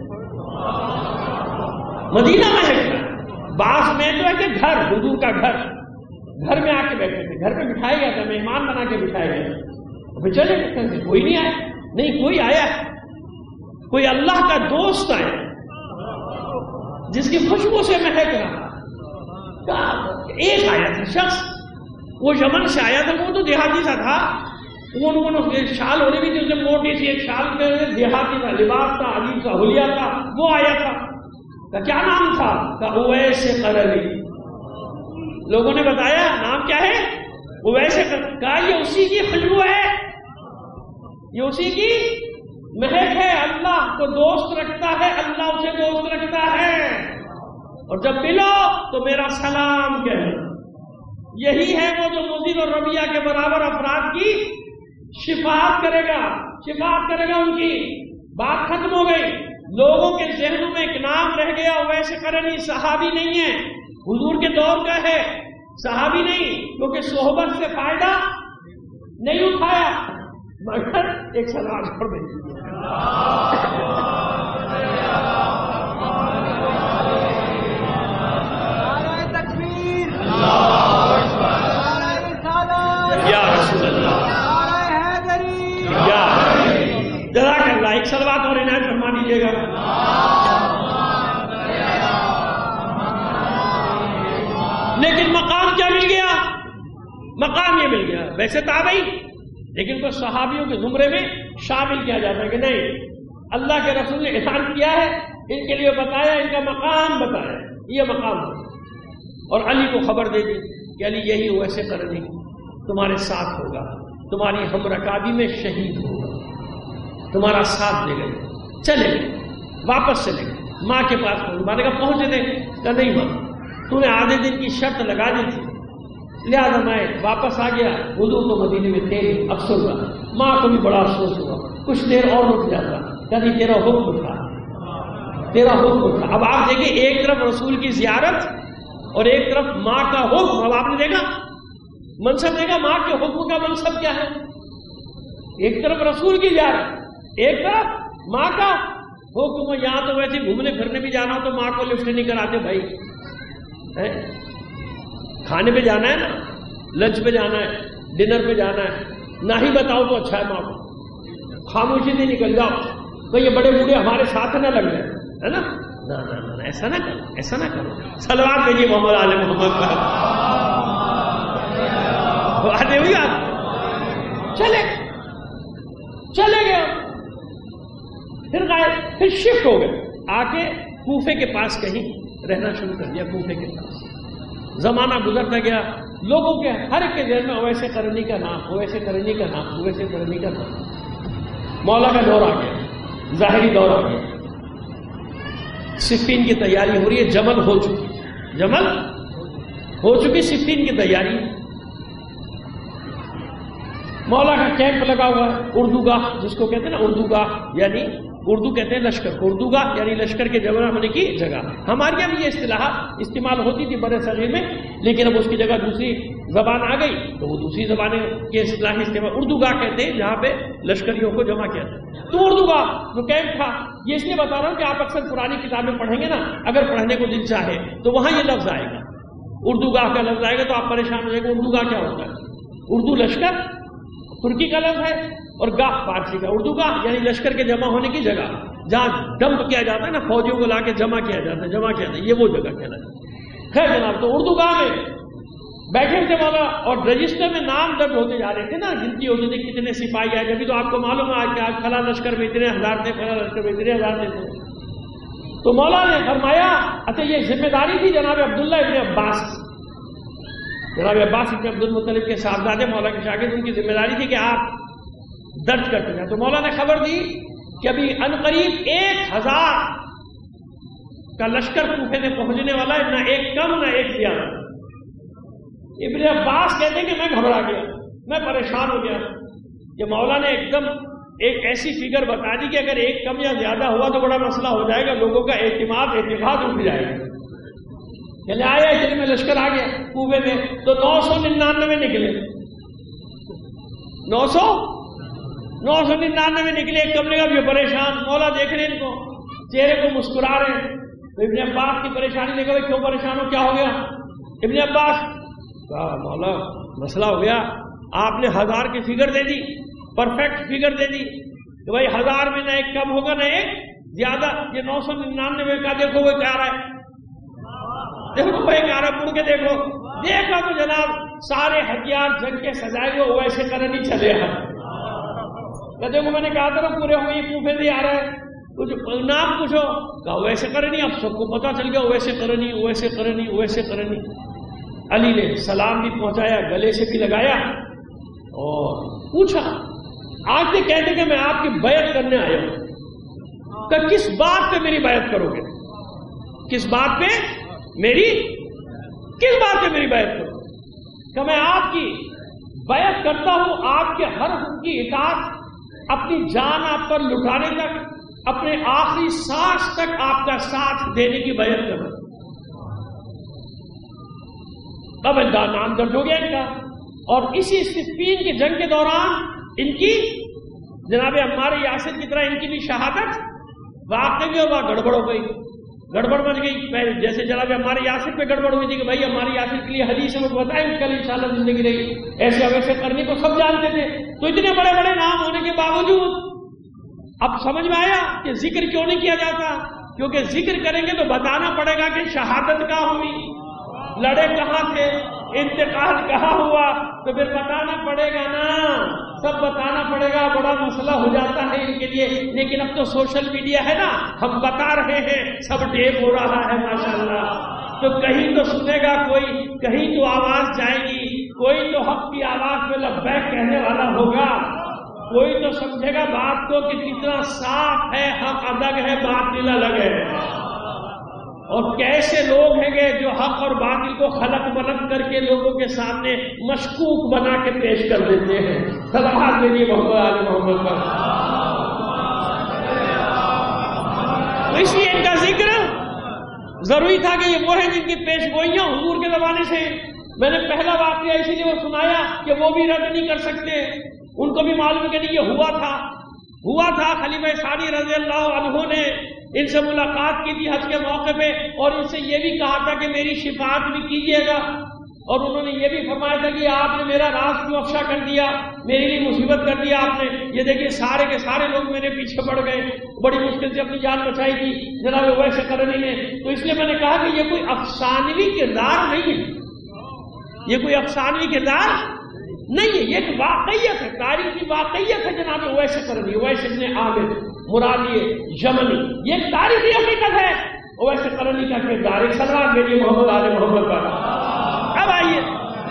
مدینہ میں ہے بعض میں تو ہے کہ گھر، حضور کا گھر میں آ کے بیٹھے تھے، گھر پہ بٹھایا گیا تھا، مہمان بنا کے بٹھایا گیا. پھر چلے گئے، کوئی نہیں آیا. نہیں کوئی آیا، کوئی اللہ کا دوست آیا جس کی خوشبو سے مہک رہا. ایک آیا تھا شخص، وہ یمن سے آیا تھا، وہ تو دیہاتی سا تھا، وہ شال ہونے بھی تھی، اسے موٹی سی ایک شال پہ دیہاتی تھا، لباس تھا عجیب سا حلیہ تھا. وہ آیا تھا، کیا نام تھا؟ اویس قرنی. لوگوں نے بتایا نام کیا ہے؟ اویس قرنی. کہا یہ اسی کی خوشبو ہے، یہ اسی کی مہک ہے. اللہ کو دوست رکھتا ہے، اللہ اسے دوست رکھتا ہے. اور جب ملو تو میرا سلام کہنا. یہی ہے وہ جو مضر اور ربیہ کے برابر افراد کی شفاعت کرے گا ان کی. بات ختم ہو گئی. لوگوں کے ذہنوں میں ایک نام رہ گیا، ویسے قرنی. صحابی نہیں ہے، حضور کے دور کا ہے، صحابی نہیں، کیونکہ صحبت سے فائدہ نہیں اٹھایا. مگر ایک سلام پڑھ دیں. یا رسول اللہ، جزاک اللہ. ایک صلوات اور عنایت فرما دیجیے گا. لیکن مقام کیا مل گیا؟ مقام یہ مل گیا. ویسے تابعی لیکن کو صحابیوں کے زمرے میں شامل کیا جاتا ہے کہ نہیں، اللہ کے رسول نے احسان کیا ہے، ان کے لیے بتایا، ان کا مقام بتایا، یہ مقام ہے. اور علی کو خبر دے دی کہ علی یہی ویسے قرنی تمہارے ساتھ ہوگا، تمہاری ہم رکابی میں شہید ہوگا، تمہارا ساتھ دے گئے. چلے گئے، واپس چلے گئے. ماں کے پاس پہنچے. ماں نے کہا پہنچے تھے؟ کہا نہیں ماں، تو نے آدھے دن کی شرط لگا دی تھی، لہٰذا میں واپس آ گیا. حضور تو مدینے میں تھے. افسوس ہوا. ماں کو بھی بڑا افسوس ہوا. کچھ دیر اور رک جاتا. کہا تیرا حکم تھا، تیرا حکم تھا. اب آپ دیکھیں، ایک طرف رسول کی زیارت اور ایک طرف ماں کا حکم. اب آپ نے دیکھا منصب، دیکھا ماں کے حکم کا منصب کیا ہے. ایک طرف رسول کی زیارت، ایک طرف ماں کا حکم. یہاں تو ویسے گھومنے پھرنے بھی جانا تو ماں کو لفٹ نہیں کراتے بھائی. کھانے پہ جانا ہے نا، لنچ پہ جانا ہے، ڈنر پہ جانا ہے، نہ ہی بتاؤ تو اچھا ہے. ماں کو خاموشی سے نکل جاؤ تو یہ بڑے بوڑھے ہمارے ساتھ نہ لگ جائے، ہے نا. ایسا نہ کرو، ایسا نہ کرو. صلوات بھیجیے محمد آل محمد پر. آتے ہوئی آپ چلے گئے. پھر غائب، پھر شفٹ ہو گئے. آ کے کوفے کے پاس کہیں رہنا شروع کر دیا. کوفے کے پاس زمانہ گزرتا گیا. لوگوں کے ہر ایک کے ذہن میں اویس قرنی کا نام، اویس قرنی کا نام، اویس قرنی کا نام. مولا کا دور آ گیا، ظاہری دور آ گیا. صفین کی تیاری ہو رہی ہے. جمل ہو چکی، صفین کی تیاری. مولا کا کیمپ لگا ہوا ہے. اردوگاہ جس کو کہتے ہیں نا، اردوگاہ یعنی اردو کہتے ہیں لشکر. اردوگاہ یعنی لشکر کے جمع ہونے کی جگہ. ہمارے یہاں بھی یہ اصطلاح استعمال ہوتی تھی برے صغیر میں، لیکن اب اس کی جگہ دوسری زبان آ گئی تو وہ دوسری زبانیں کے اصطلاحی استعمال. اردوگاہ کہتے ہیں جہاں پہ لشکریوں کو جمع کیا جاتا ہے. تو اردوگاہ جو کیمپ تھا، یہ اس لیے بتا رہا ہوں کہ آپ اکثر پرانی کتابیں پڑھیں گے نا، اگر پڑھنے کو دل چاہے تو وہاں یہ لفظ آئے گا، اردوگاہ کا لفظ آئے گا تو آپ پریشان ہو جائیں گے. اردوگاہ کیا ہوتا ہے؟ اردو لشکر ترکی کا لفظ ہے اور گاہ فارسی کا. اردوگاہ یعنی لشکر کے جمع ہونے کی جگہ، جہاں ڈمپ کیا جاتا ہے نا، فوجیوں کو لا کے جمع کیا جاتا ہے، یہ وہ جگہ کہلاتی ہے. خیر جناب، تو اردوگاہ میں بیٹھے تھے مولا اور رجسٹر میں نام درج ہوتے جا رہے تھے نا، گنتی ہوتی تھی کتنے سپاہی آئے. جبھی تو آپ کو معلوم ہے کہ آج فلاں لشکر میں اتنے ہزار تھے، فلاں لشکر میں اتنے ہزار تھے. تو مولا نے فرمایا اچھا یہ ذمہ داری تھی جناب عبداللہ ابن عباس کی. جناب عباس ابن عبد المطلب کے صاحبزادے مولا کے شاگرد، ان کی ذمہ داری تھی کہ آپ درج کرتے ہیں. تو مولا نے خبر دی کہ ابھی عنقریب 1000 کا لشکر کوفے میں پہنچنے والا ہے، نہ ایک کم نہ ایک زیادہ. ابن عباس کہتے ہیں کہ میں گھبرا گیا، میں پریشان ہو گیا کہ مولا نے ایک دم ایک ایسی فگر بتا دی کہ اگر ایک کم یا زیادہ ہوا تو بڑا مسئلہ ہو جائے گا، لوگوں کا اعتماد اٹھ جائے گا. چلے آیا اتنے میں لشکر آ گیا کوفے میں، تو 999 نکلے. 999 نکلے. ایک کمرے کا بھی پریشان، مولا دیکھ رہے ان کو، چہرے کو مسکرا رہے ہیں. تو ابن عباس کی پریشانی دیکھو، کیوں پریشان ہو، کیا ہو گیا؟ ابن عباس کہا مولا مسئلہ ہو گیا، آپ نے 1000 کی فگر دے دی، پرفیکٹ فگر دے دی کہ بھائی 1000 میں نہ ایک کم ہوگا نہ ایک زیادہ. یہ 999 کا دیکھو وہ کیا رہا ہے، دیکھو بھائی کیا رہا، مڑ کے دیکھو. دیکھا تو جناب سارے ہتھیار جنگ کے سجائے ہوئے ویسے کرنی چلے ہیں. دیکھو میں نے کہا تھا پورے ہوئے کوفے سے آ رہا ہے، کچھ نام پوچھو، کہا ویسے کرنی. اب سب کو پتا چل گیا ویسے کرنی ویسے کرنی ویسے کرنی. علی نے سلام بھی پہنچایا، گلے سے بھی لگایا اور پوچھا آج سے کہتے کہ میں آپ کی بیعت کرنے آیا ہوں، کہ کس بات پہ میری بیعت کرو گے؟ کس بات پہ میری بیعت کرو؟ کہ میں آپ کی بیعت کرتا ہوں آپ کے ہر حکم کی اطاعت، اپنی جان آپ پر لٹانے تک، اپنے آخری سانس تک آپ کا ساتھ دینے کی بیعت کروں. اب نام درج ہو گیا ان کا. اور اسی صفین کی جنگ کے دوران ان کی جناب عمار یاسر کی طرح ان کی بھی شہادت واقع بھی اور گڑبڑ ہو گئی، گڑبڑ مچ گئی. پہلے جیسے جناب عمار یاسر پہ گڑبڑ ہوئی تھی کہ بھائی عمار یاسر کے لیے حدیث ہے، وہ بتائیں کل انشاءاللہ زندگی رہی، ایسے ویسے کرنی تو سب جانتے تھے. تو اتنے بڑے بڑے نام ہونے کے باوجود اب سمجھ میں آیا کہ ذکر کیوں نہیں کیا جاتا، کیونکہ ذکر کریں گے تو بتانا پڑے گا کہ شہادت کہاں ہوئی، لڑے کہاں تھے، انتقال کہاں ہوا، تو پھر بتانا پڑے گا نا، سب بتانا پڑے گا. بڑا مسئلہ ہو جاتا ہے ان کے لیے. لیکن اب تو سوشل میڈیا ہے نا، ہم بتا رہے ہیں، سب ٹیپ ہو رہا ہے ماشاءاللہ. تو کہیں تو سنے گا کوئی، کہیں تو آواز جائے گی، کوئی تو حق کی آواز میں لبیک کہنے والا ہوگا، کوئی تو سمجھے گا بات کو کہ کتنا صاف ہے، حق الگ ہے باطل الگ ہے. اور کیسے لوگ ہیں گے جو حق اور باطل کو خلق ملق کر کے لوگوں کے سامنے مشکوک بنا کے پیش کر دیتے ہیں. صلوات میری محمد علی محمد پر. تو اس لیے ان کا ذکر ضروری تھا کہ یہ وہ ہیں جن کی پیش گوئیاں حضور کے زمانے سے. میں نے پہلا واقعہ اسی لیے وہ سنایا کہ وہ بھی رد نہیں کر سکتے، ان کو بھی معلوم کہ نہیں یہ ہوا تھا. خلیفہ ثانی رضی اللہ عنہ نے ان سے ملاقات کی تھی حج کے موقع پہ، اور ان سے یہ بھی کہا تھا کہ میری شفاعت بھی کیجیے گا. اور انہوں نے یہ بھی فرمایا تھا کہ آپ نے میرا راز کیوں افشا کر دیا، میرے لیے مصیبت کر دیا آپ نے. یہ دیکھیے سارے کے سارے لوگ میرے پیچھے پڑ گئے، بڑی مشکل سے اپنی جان بچائی تھی جناب ویسے کرنے نے. تو اس لیے میں نے کہا کہ یہ کوئی افسانوی کردار نہیں ہے، یہ کوئی افسانوی کردار نہیں ہے، یہ ایک واقعیت ہے، تاریخی واقعیت ہے. جناب ویسے کرنی، ویسے ابن عامر مرادی یمنی، یہ ایک تاریخی حقیقت ہے. ویسے کرنی کا کردار ہے. سلام میری محمد آل محمد پر. اب آئیے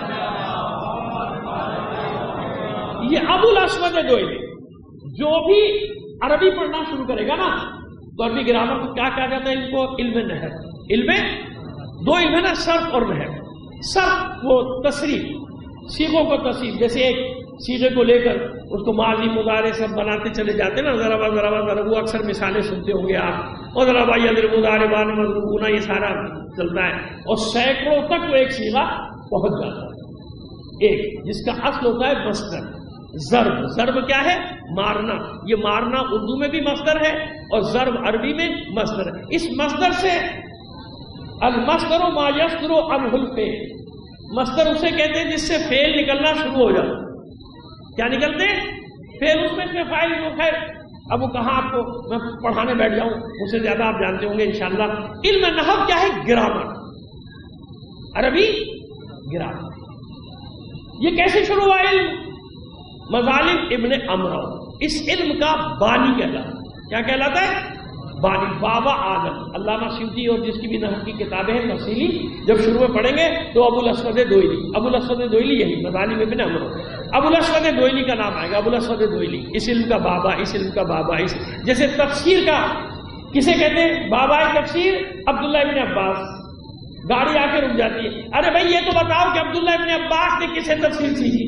یہ ابو الاسود دوئلی جو بھی عربی پڑھنا شروع کرے گا نا تو عربی گرامر کو کیا کہا جاتا ہے؟ ان کو علم نحو. علم دو علم ہے نا، صرف اور نحو. صرف وہ تصریف، سیغوں کو تصریف، جیسے ایک سیغے کو لے کر اس کو ماضی مضارع سب بناتے چلے جاتے ہیں نا، ذرا وہ اکثر مثالیں سنتے ہوں گے آپ، اور ذرا بھائی ادر مضارع بان مضروبہ یہ سارا چلتا ہے، اور سینکڑوں تک وہ ایک سیغہ پہنچ جاتا ہے. ایک جس کا اصل ہوتا ہے مصدر. ضرب، ضرب کیا ہے؟ مارنا. یہ مارنا اردو میں بھی مصدر ہے اور ضرب عربی میں مصدر ہے. اس مصدر سے المصدر ما یصدر عنہ الفعل، مصدر اسے کہتے ہیں جس سے فعل نکلنا شروع ہو جاتا. کیا نکلتے ہیں؟ فعل. اس میں فاعل جو ہے اب وہ کہاں آپ کو میں پڑھانے بیٹھ جاؤں، اس سے زیادہ آپ جانتے ہوں گے انشاءاللہ. علم نحو کیا ہے؟ گرامر، عربی گرامر. یہ کیسے شروع ہوا علم؟ مظالم ابن عمرو اس علم کا بانی کہلاتا ہے. کیا کہلاتا ہے؟ بابا آدم، علامہ سیوطی اور جس کی بھی نحو کی کتابیں ہیں تفصیلی، جب شروع میں پڑھیں گے تو ابو الاسود دوئلی، ابو الاسود دوئلی یہی مظالم ابن عمرو، ابو الاسود دوئلی کا نام آئے گا، ابو الاسود دوئلی، اس علم کا بابا، اس علم کا بابا، اس جیسے تفسیر کا کسے کہتے ہیں؟ بابا تفسیر عبداللہ ابن عباس۔ گاڑی آ کے رک جاتی ہے، ارے بھائی یہ تو بتاؤ کہ عبداللہ ابن عباس نے کسے تفسیر سیکھی؟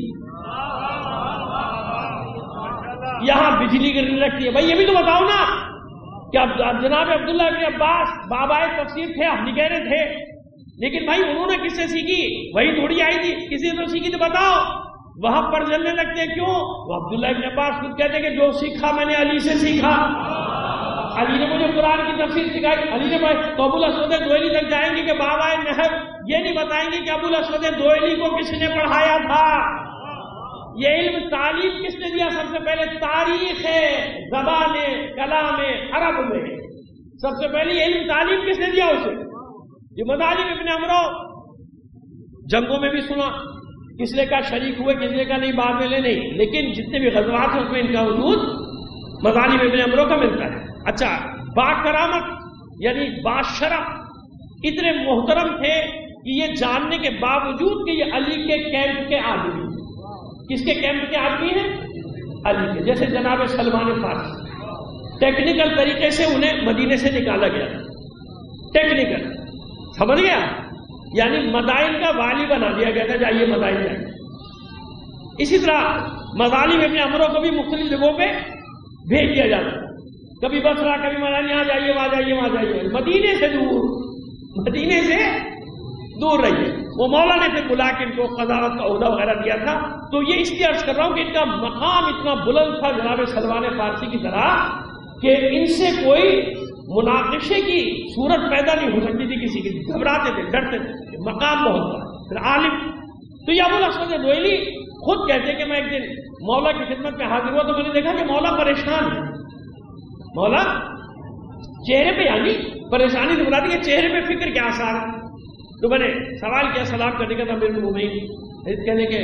یہاں بجلی گرنے لگتی ہے، بھائی یہ بھی تو بتاؤ نا کہ جناب عبداللہ ابن عباس بابا تفسیر تھے، ہم نہیں کہہ رہے تھے، لیکن بھائی انہوں نے کس سے سیکھی؟ وہی تھوڑی آئی تھی، کسی سے تو سیکھی، تو بتاؤ۔ وہاں پر جلنے لگتے ہیں، کیوں؟ وہ عبداللہ ابن عباس خود کہتے ہیں کہ جو سیکھا میں نے علی سے سیکھا، علی نے مجھے قرآن کی تفسیر سکھائی، علی نے تو ابو الاسود دوئلی تک جائیں گے کہ بابا نحو، یہ نہیں بتائیں گے کہ ابو الاسود دوئلی کو کس نے پڑھایا تھا۔ یہ علم تعلیم کس نے دیا؟ سب سے پہلے تاریخ ہے، زبان ہے، کلام ہے، عرب میں سب سے پہلے علم تعلیم کس نے دیا اسے؟ یہ مظالم ابن عمرو، جنگوں میں بھی سنا، کس نے کا شریک ہوئے، کس نے کا نہیں، بعد میں لے نہیں، لیکن جتنے بھی غزوات ہیں اس میں ان کا وجود مظالم ابن عمرو کا ملتا ہے۔ اچھا، با کرامت یعنی باشرف، اتنے محترم تھے کہ یہ جاننے کے باوجود کہ یہ علی کے کیمپ کے آدمی، کس کے کیمپ کے آدمی ہیں؟ علی کے۔ جیسے جناب سلمان فارسی، ٹیکنیکل طریقے سے انہیں مدینے سے نکالا گیا، ٹیکنیکل، سمجھ گیا؟ یعنی مدائن کا والی بنا دیا گیا تھا، جائیے مدائن جائیے۔ اسی طرح مظالم ابن عمرو کو بھی مختلف جگہوں پہ بھیج دیا جاتا، کبھی بصرہ، کبھی مدائن، یہاں جائیے، وہاں جائیے، وہاں جائیے، مدینے سے دور، مدینے سے دور رہیے۔ وہ مولا نے پھر بلا کے ان کو قضاوت کا عہدہ وغیرہ دیا تھا۔ تو یہ اس لیے عرض کر رہا ہوں کہ ان کا مقام اتنا بلند تھا جناب سلمان فارسی کی طرح کہ ان سے کوئی مناقشے کی صورت پیدا نہیں ہو سکتی تھی کسی کی، گھبراتے تھے، ڈرتے تھے، مقام بہت تھا۔ پھر عالم، تو یہ ابو الاسود دوئلی خود کہتے کہ میں ایک دن مولا کی خدمت میں حاضر ہوا تو میں نے دیکھا کہ مولا پریشان ہے، مولا چہرے پہ، یعنی پریشانی سے مراد ہے چہرے پہ فکر کے آثار۔ تو میں نے سوال کیا، سلام کرنے کا تھا، میرے المومنین کہنے کے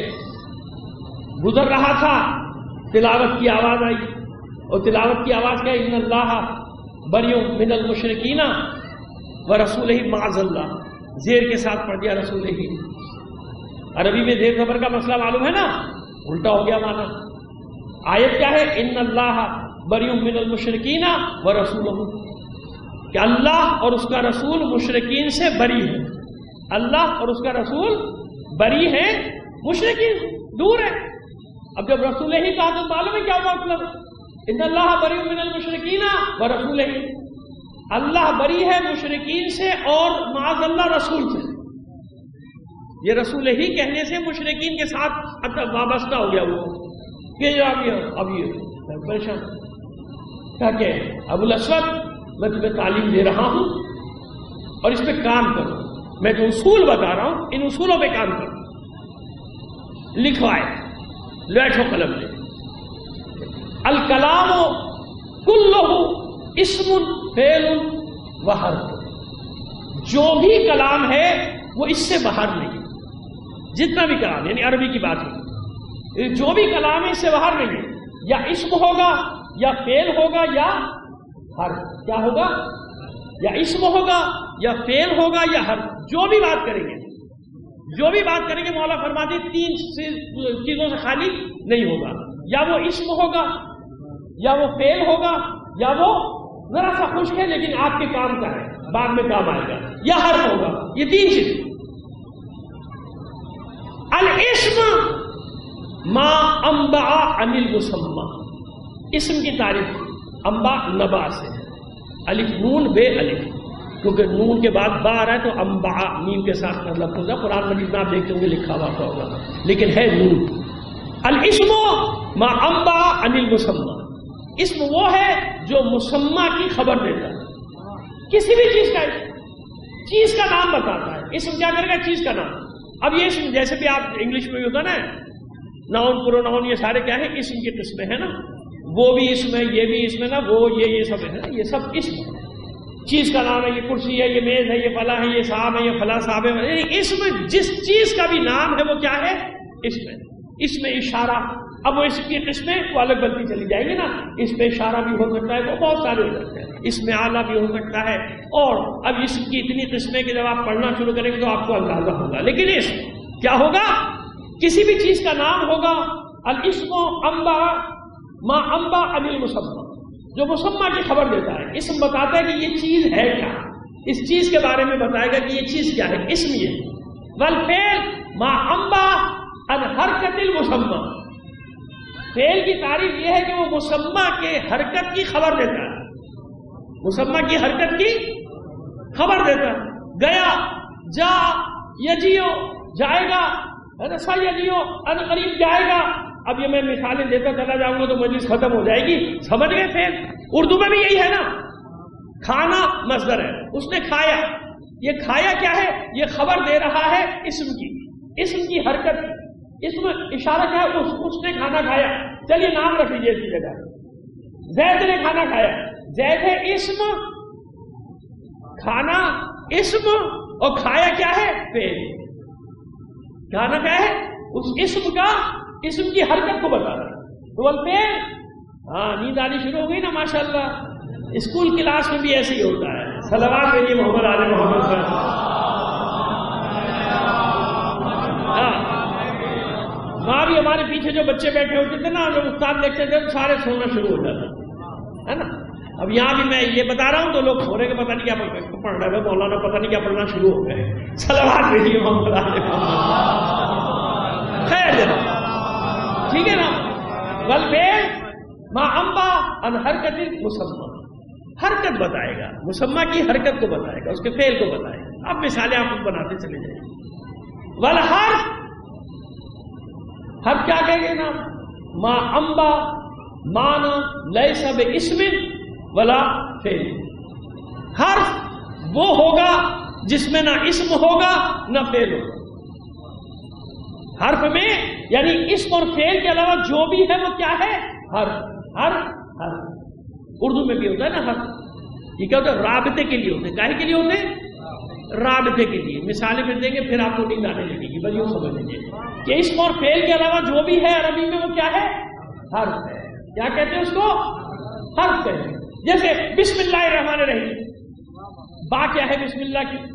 گزر رہا تھا، تلاوت کی آواز آئی، اور تلاوت کی آواز کیا؟ ان اللہ بری من المشرکین ورسولہ معاذ اللہ، زیر کے ساتھ پڑھ دیا رسولہ ہی۔ عربی میں زیر زبر کا مسئلہ معلوم ہے نا، الٹا ہو گیا معنی۔ آیت کیا ہے؟ ان اللہ بری من المشرکین ورسولہ، کہ اللہ اور اس کا رسول مشرکین سے بری ہے، اللہ اور اس کا رسول بری ہے، مشرکین دور ہے۔ اب جب رسول ہی کہا تو معلوم ہے کیا مطلب؟ ان اللہ بری من المشرکین ورسولہ، اللہ بری ہے مشرکین سے اور معاذ اللہ رسول سے۔ یہ رسول ہی کہنے سے مشرکین کے ساتھ وابستہ ہو گیا وہ کہ اب یہ پریشان کیا کہ ابو الاسود میں تمہیں تعلیم دے رہا ہوں اور اس پہ کام کرو، میں جو اصول بتا رہا ہوں ان اصولوں پہ کام کرو۔ لکھوائے، لیٹھو قلم لے، الکلام کلہ اسم فعل و حرف، جو بھی کلام ہے وہ اس سے باہر نہیں، جتنا بھی کلام یعنی عربی کی بات ہے، جو بھی کلام ہے اس سے باہر نہیں ہے، یا اسم ہوگا یا فعل ہوگا یا حرف، کیا ہوگا؟ یا اسم ہوگا یا فعل ہوگا یا حرف، جو بھی بات کریں گے، جو بھی بات کریں گے مولا فرماتے تین چیزوں سے خالی نہیں ہوگا، یا وہ اسم ہوگا یا وہ فعل ہوگا یا وہ ذرا سا خشک ہے لیکن آپ کے کام کا ہے، بعد میں کام آئے گا، یا حرف ہوگا، یہ تین چیزیں۔ الاسم ما انبع عن المسمى، اسم کی تعریف انبع نبع سے، الف نون بے الف، کیونکہ نون کے بعد با آ رہا ہے تو انبع میم کے ساتھ مطلب ہوگا، قرآن مجید میں آپ دیکھتے ہوں گے لکھا ہوا ہوگا لیکن ہے نون۔ الاسم ما انبع عن المسمى، اسم وہ ہے جو مسمى کی خبر دیتا ہے، کسی بھی چیز کا چیز کا نام بتاتا ہے۔ اسم کیا کرے گا؟ چیز کا نام۔ اب یہ اسم جیسے بھی آپ انگلش میں بھی ہوتا نا، ناؤن پروناؤن یہ سارے کیا ہے؟ اسم کی قسمیں ہیں نا، وہ بھی اسم ہے، یہ بھی اسم ہے نا، وہ یہ سب ہے نا، یہ سب اسم ہے۔ چیز کا نام ہے، یہ کرسی ہے، یہ میز ہے، یہ فلاں ہے، یہ صاحب ہے، یہ فلاں صاحب ہے، یعنی اسم جس چیز کا بھی نام ہے وہ کیا ہے؟ اسم ہے۔ اس میں اشارہ، اب وہ اس کی قسمیں وہ الگ بنتی چلی جائیں گی نا، اس میں اشارہ بھی ہو سکتا ہے، وہ بہت سارے ہو سکتے ہیں، اس میں اعلیٰ بھی ہو سکتا ہے، اور اب اس کی اتنی قسمیں کہ جب آپ پڑھنا شروع کریں گے تو آپ کو اندازہ ہوگا۔ لیکن اس کیا ہوگا؟ کسی بھی چیز کا نام ہوگا الاسم انبا ما انبا عن المسمى، جو مسمى کی خبر دیتا ہے، اسم بتاتا ہے کہ یہ چیز ہے کیا، اس چیز کے بارے میں بتائے گا کہ یہ چیز کیا ہے، اسم یہ۔ والفعل ما انبا عن حرکت المسمى، فعل کی تعریف یہ ہے کہ وہ مسمى کے حرکت کی خبر دیتا ہے، مسمى کی حرکت کی خبر دیتا ہے۔ گیا، جا، یجیو جائے گا، سیجیو ان قریب جائے گا۔ اب یہ میں مثالیں دیتا چلا جاؤں گا تو مجلس ختم ہو جائے گی، سمجھ گئے فعل؟ اردو میں بھی یہی ہے نا، کھانا مصدر ہے، اس نے کھایا، یہ کھایا کیا ہے؟ یہ خبر دے رہا ہے اسم کی، اسم کی حرکت کی، اسم اشارہ کیا ہے؟ اس نے کھانا کھایا۔ چلیے نام رکھ لیجیے اس کی جگہ، زید نے کھانا کھایا، زید ہے اسم، کھانا اسم، اور کھایا کیا ہے؟ فعل۔ کھانا کیا ہے؟ اس اسم کا، اسم کی حرکت کو بتا رہا ہے۔ تو والفعل، ہاں نیند آنی شروع ہو گئی نا ماشاءاللہ، اسکول کلاس میں بھی ایسے ہی ہوتا ہے۔ صلوات کے لیے محمد آل محمد صلی اللہ علیہ وسلم۔ وہاں بھی ہمارے پیچھے جو بچے بیٹھے ہوتے تھے نا، جب استاد دیکھتے تھے تو سارے سونا شروع ہو جاتا ہے نا۔ اب یہاں بھی میں یہ بتا رہا ہوں تو لوگ سو رہے کہ پتہ نہیں کیا پڑھ رہے ہیں، مولانا پتہ نہیں کیا پڑھنا شروع ہو گئے۔ صلوات کے لیے محمد آل محمد۔ خیر جناب، ٹھیک ہے نا۔ والفعل ما انبا عن حرکت المسمى، حرکت بتائے گا، مسمى کی حرکت کو بتائے گا، اس کے فعل کو بتائے گا۔ اب مثالیں آپ بناتے چلے جائیں۔ والحرف، حرف کیا کہیں گے نا؟ ما انبا مانا لیس باسم ولا فعل، حرف وہ ہوگا جس میں نہ اسم ہوگا نہ فعل ہوگا۔ حرف میں یعنی اسم اور فعل کے علاوہ جو بھی ہے وہ کیا ہے؟ حرف۔ حرف اردو میں بھی ہوتا ہے نا حرف، یہ کیا ہوتا ہے؟ رابطے کے لیے ہوتے ہیں۔ کاہے کے لیے ہوتے ہیں؟ رابطے کے لیے۔ مثالیں میں دیں گے پھر آپ کو نیند آنے لگے گی، بس یوں سمجھ لیجیے کہ اسم اور فعل کے علاوہ جو بھی ہے عربی میں وہ کیا ہے؟ حرف ہے۔ کیا کہتے ہیں اس کو؟ حرف کہتے ہیں۔ جیسے بسم اللہ الرحمن الرحیم، با کیا ہے بسم اللہ کی؟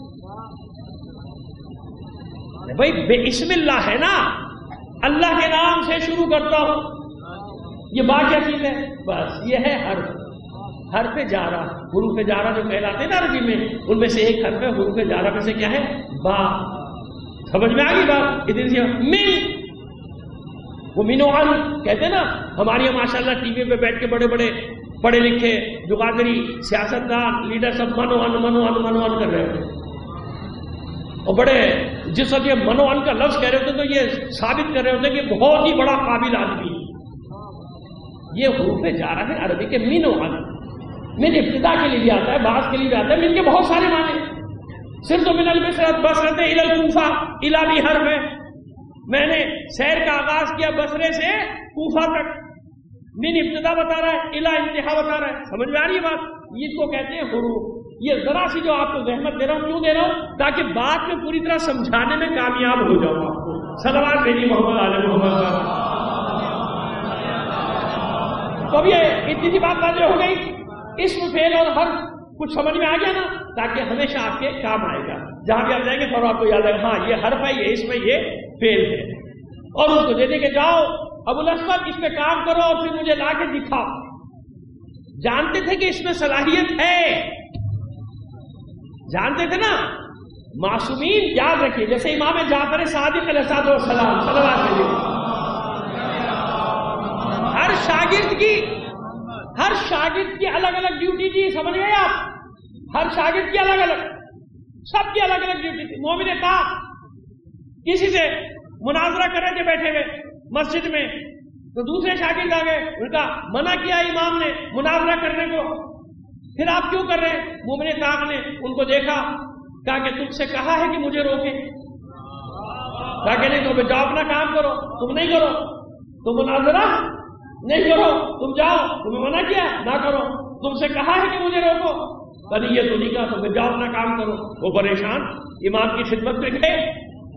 بھائی بسم اللہ ہے نا، اللہ کے نام سے شروع کرتا ہوں، یہ با کیا چیز ہے؟ بس یہ ہے حرف، حرف جارہ۔ حروف جارہ جو کہلاتے ہیں نا عربی میں، ان میں سے ایک حرف ہے حروف جارہ میں سے کیا ہے؟ با۔ سمجھ میں آ گئی بات؟ ادھر سے من، وہ من و عن کہتے ہیں نا۔ ہمارے یہاں ماشاءاللہ ٹی وی پہ بیٹھ کے بڑے بڑے پڑھے لکھے جغادری سیاستدان لیڈر سب من و عن من و عن من و عن کر رہے ہوتے، اور بڑے جس وقت یہ من و عن کا لفظ کہہ رہے ہوتے تو یہ ثابت کر رہے ہوتے کہ بہت ہی بڑا قابل آدمی۔ یہ حروف جارہ ہے عربی کے من و عن۔ من ابتدا کے لیے بھی آتا ہے، بعض کے لیے بھی آتا ہے، من کے بہت سارے معنی۔ صرف تو من البصرۃ بصرۃ الی الکوفہ، الی بھی حرف ہے۔ میں نے سیر کا آغاز کیا بصرے سے کوفہ تک، من ابتدا بتا رہا ہے، الی انتہا بتا رہا ہے۔ سمجھ میں آ رہی ہے بات؟ اس کو کہتے ہیں حروف۔ یہ ذرا سی جو آپ کو زحمت دے رہا ہوں، کیوں دے رہا ہوں؟ تاکہ بات میں پوری طرح سمجھانے میں کامیاب ہو جاؤں آپ کو۔ صلوات بھیجیے محمد آل محمد۔ تو اب یہ اتنی سی بات واضح ہو گئی، اسم فعل اور حرف کچھ سمجھ میں آ گیا نا، تاکہ ہمیشہ آپ کے کام آئے گا۔ جہاں بھی آپ جائیں گے فوراً آپ کو یاد آئے گا، ہاں یہ حرف ہے، یہ اسم ہے، یہ فعل ہے، اور اس کو دے دے کے جاؤ ابو الاسود اس پہ کام کرو اور پھر مجھے لا کے دکھاؤ۔ جانتے تھے کہ اس میں صلاحیت ہے، جانتے تھے نا۔ معصومین یاد رکھیے، جیسے امام جعفر صادق علیہ السلام صلوات علیہ، ہر شاگرد کی الگ الگ ڈیوٹی تھی، سمجھ گئے آپ؟ ہر شاگرد کی الگ الگ، سب کی الگ الگ ڈیوٹی تھی۔ مومن تھا، کسی سے مناظرہ کر رہے تھے بیٹھے ہوئے مسجد میں، تو دوسرے شاگرد آ گئے، ان کا منع کیا امام نے مناظرہ کرنے کو، پھر آپ کیوں کر رہے ہیں؟ مومن طاق نے ان کو دیکھا، کہا کہ تم سے کہا ہے کہ مجھے روکے، کہا کہ نہیں تو جاؤ اپنا کام کرو، تم نہیں کرو، تم مناظرہ نہیں کرو، تم جاؤ، تمہیں منع کیا نہ کرو، تم سے کہا ہے کہ مجھے روکو، کہا یہ تو نہیں کہا، تم جاؤ اپنا کام کرو۔ وہ پریشان امام کی خدمت میں گئے،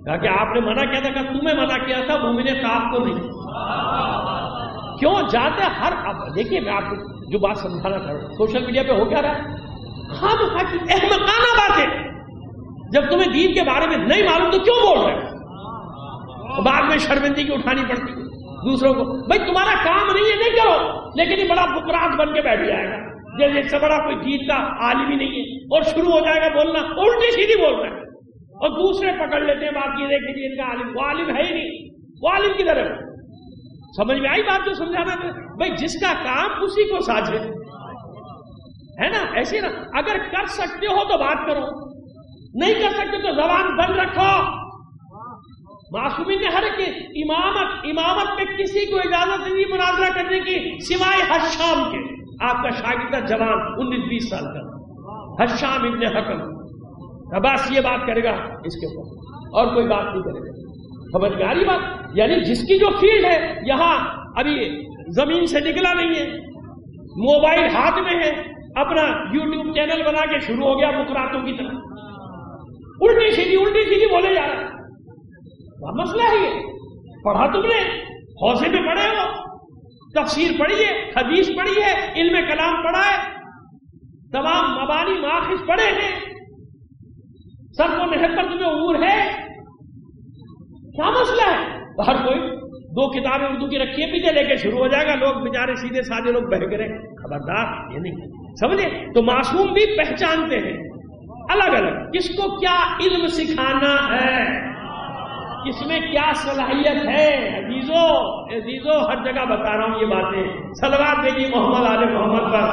کہا کہ آپ نے منع کیا تھا، کہ تمہیں منع کیا تھا، مومن خاص کو نہیں. کیوں جاتے ہر اب دیکھیے میں آپ کو جو بات سمجھانا چاہ رہا ہوں، سوشل میڈیا پہ ہو کیا رہا ہے، خام خواہ کی احمقانہ باتیں. جب تمہیں دین کے بارے میں نہیں معلوم تو کیوں بول رہے ہو؟ بعد میں شرمندگی اٹھانی پڑتی دوسروں کو. بھائی تمہارا کام نہیں ہے، نہیں کرو، لیکن یہ بڑا بکراس بن کے بیٹھ جائے گا جیسے اس سے بڑا کوئی دین کا عالم ہی نہیں ہے، اور شروع ہو جائے گا بولنا الٹی سیدھی بول رہا ہے، اور دوسرے پکڑ لیتے ہیں بات یہ دیکھیں جی ان کا عالم، وہ عالم ہے ہی نہیں، وہ عالم کی طرف. سمجھ میں آئی بات جو سمجھانا تھا؟ بھائی جس کا کام اسی کو ساجھے، ہے نا؟ ایسے نا، اگر کر سکتے ہو تو بات کرو، نہیں کر سکتے تو زبان بند رکھو. معصومین نے ہر ایک امامت پہ کسی کو اجازت نہیں مناظرہ کرنے کی سوائے حشام کے. آپ کا شاگرد تھا جوان 19-20 سال کا حشام ابن حکم، بس یہ بات کرے گا اس کے اوپر اور کوئی بات نہیں کرے گا. سمجھ میں آ رہی بات؟ یعنی جس کی جو فیلڈ ہے یہاں ابھی زمین سے نکلا نہیں ہے، موبائل ہاتھ میں ہے، اپنا یوٹیوب چینل بنا کے شروع ہو گیا مکراتوں کی طرح، الٹی سیدھی بولے جا رہا ہے. مسئلہ ہے یہ. پڑھا تم نے، حوصے میں پڑھے ہو، تفسیر پڑھی ہے، حدیث پڑھی ہے، علم کلام پڑھا ہے، تمام مبانی ماخذ پڑھے ہیں، سب کو نہر پر تمہیں عبور ہے، کیا مسئلہ ہے؟ تو ہر کوئی 2 کتابیں اردو کی رکھی ہے پیچھے لے کے شروع ہو جائے گا، لوگ بیچارے سیدھے سادے لوگ بہک رہے. خبردار، یہ نہیں سمجھے. تو معصوم بھی پہچانتے ہیں الگ الگ کس کو کیا علم سکھانا ہے، کس میں کیا صلاحیت ہے. عزیزو ہر جگہ بتا رہا ہوں یہ باتیں. صلوات دیجیے محمد آل محمد پر.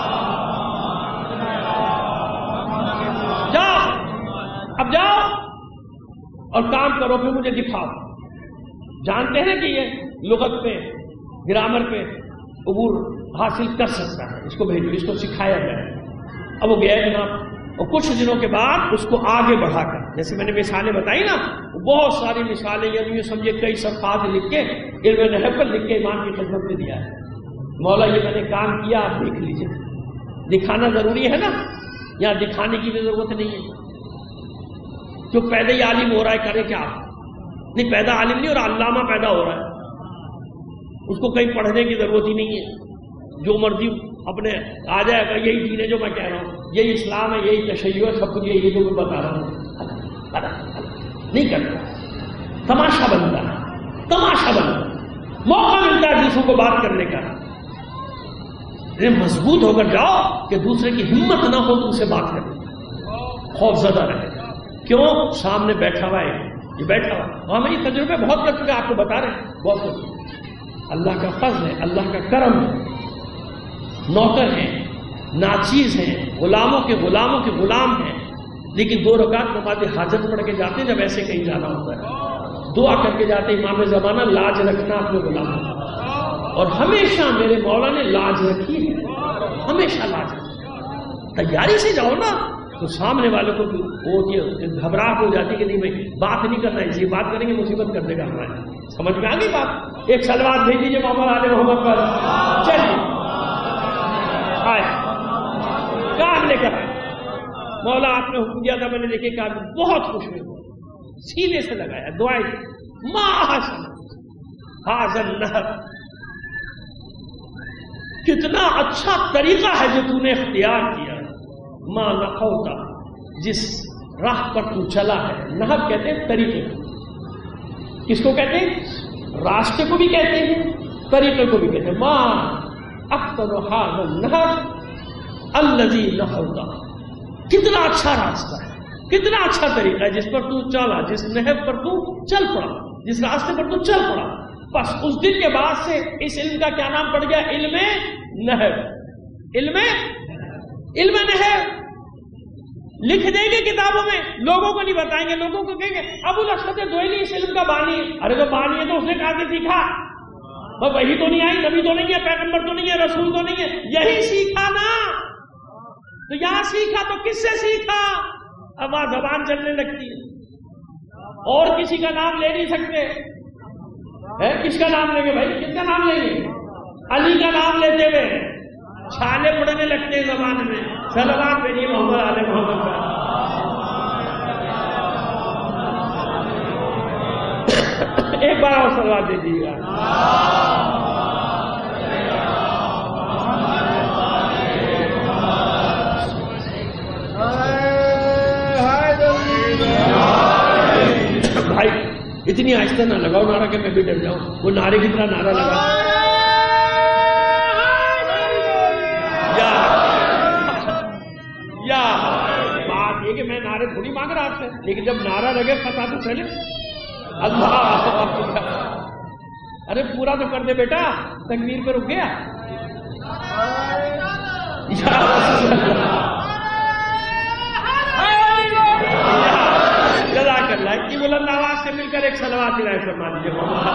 جاؤ اور کام کرو، پھر مجھے دکھاؤ. جانتے ہیں کہ یہ لغت پہ گرامر پہ عبور حاصل کر سکتا ہے، اس کو بھیجو، اس کو سکھایا جائے. اب وہ گیا جناب، اور کچھ دنوں کے بعد اس کو آگے بڑھا کر، جیسے میں نے مثالیں بتائی نا، بہت ساری مثالیں، یعنی یہ سمجھے کئی صفحات لکھ کے علم نحو پر لکھ کے امام کی خدمت میں دیا ہے. مولا یہ میں نے کام کیا، آپ دیکھ لیجیے. دکھانا ضروری ہے نا، یہاں دکھانے کی بھی ضرورت نہیں ہے. جو پیدا ہی عالم ہو رہا ہے کرے کیا؟ نہیں، پیدا عالم نہیں اور علامہ پیدا ہو رہا ہے، اس کو کہیں پڑھنے کی ضرورت ہی نہیں ہے، جو مرضی اپنے آ جائے گا. یہی دین ہے جو میں کہہ رہا ہوں، یہی اسلام ہے، یہی تشیع ہے، سب کچھ یہی جو میں بتا رہا ہوں. نہیں کرتا، تماشا بنتا ہے، موقع ملتا ہے دوسروں کو بات کرنے کا. مضبوط ہو کر جاؤ کہ دوسرے کی ہمت نہ ہو تم سے بات کرنے، خوف زدہ رہے. کیوں؟ سامنے بیٹھا ہوا ہے، یہ بیٹھا ہوا. ہمیں یہ تجربے بہت کر چکے، آپ کو بتا رہے ہیں، بہت کر چکے. اللہ کا فضل ہے، اللہ کا کرم ہے. نوکر ہیں، ناچیز ہیں، غلاموں کے غلام ہیں، لیکن 2 رکعت نماز حاجت پڑھ کے جاتے ہیں. جب ایسے کہیں جانا ہوتا ہے دعا کر کے جاتے. امام زمانہ لاج رکھنا اپنے غلاموں، اور ہمیشہ میرے مولا نے لاج رکھی ہے، ہمیشہ لاج رکھی. تیاری سے جاؤ نا، تو سامنے والے کو گھبراہٹ ہو جاتی کہ نہیں بھائی بات نہیں کرنا ہے، یہ بات کریں گے مصیبت کر دے گا ہمارے. سمجھ میں آ گئی بات؟ ایک سلوات بھیج دیجیے محمد آل محمد پر. چلیے آئے کام لے کر آئے. مولا آپ نے حکم دیا تھا، میں نے دیکھے کام بہت خوش ہوئے، سینے سے لگایا، دعائیں ما حسن حاضر نہر، کتنا اچھا طریقہ ہے جو تو نے اختیار کیا. ماں نخوتا، جس راہ پر تو چلا ہے. نہب کہتے ہیں طریقے کو. کس کو کہتے ہیں؟ راستے کو بھی کہتے ہیں، طریقے کو بھی کہتے ہیں. ماں اختر حاضر النہر الذی نخوتا، کتنا اچھا راستہ ہے، کتنا اچھا طریقہ ہے جس پر تو چلا، جس نہب پر تو چل پڑا، جس راستے پر تو چل پڑا. بس اس دن کے بعد سے اس علم کا کیا نام پڑ گیا؟ علم نہب. علم نہب لکھ دیں گے کتابوں میں، لوگوں کو نہیں بتائیں گے. لوگوں کو کہیں گے ابو الاسود دوئلی اس علم کا بانی ہے. ارے تو بانی ہے تو اس نے کہاں سے سیکھا؟ وہی تو نہیں آئی، نبی تو نہیں ہے، پیغمبر تو نہیں ہے، رسول تو نہیں ہے، یہی سیکھا نا. تو یہاں سیکھا تو کس سے سیکھا؟ اب وہاں زبان چلنے لگتی ہے، اور کسی کا نام لے نہیں سکتے. کس کا نام لیں گے بھائی؟ کس کا نام لیں گے؟ علی کا نام لیتے ہوئے چھالے پڑنے لگتے ہیں زبان میں. صلوات بھیجیے محمد آل محمد پر. بار اور صلوات دے دیجیے گا. بھائی اتنی آہستہ نہ لگاؤ نعرہ کہ میں بھی ڈر جاؤں. وہ نعرے کی طرح نعرہ لگا. یا بات یہ کہ میں نعرے تھوڑی مانگ رہا آپ سے، لیکن جب نعرہ لگے پتہ تو چلے. اللہ ارے پورا تو کر دے بیٹا، تکبیر پہ رک گیا. جزاک اللہ. کی بلند آواز سے مل کر ایک صلوات الہی فرما دیجیے.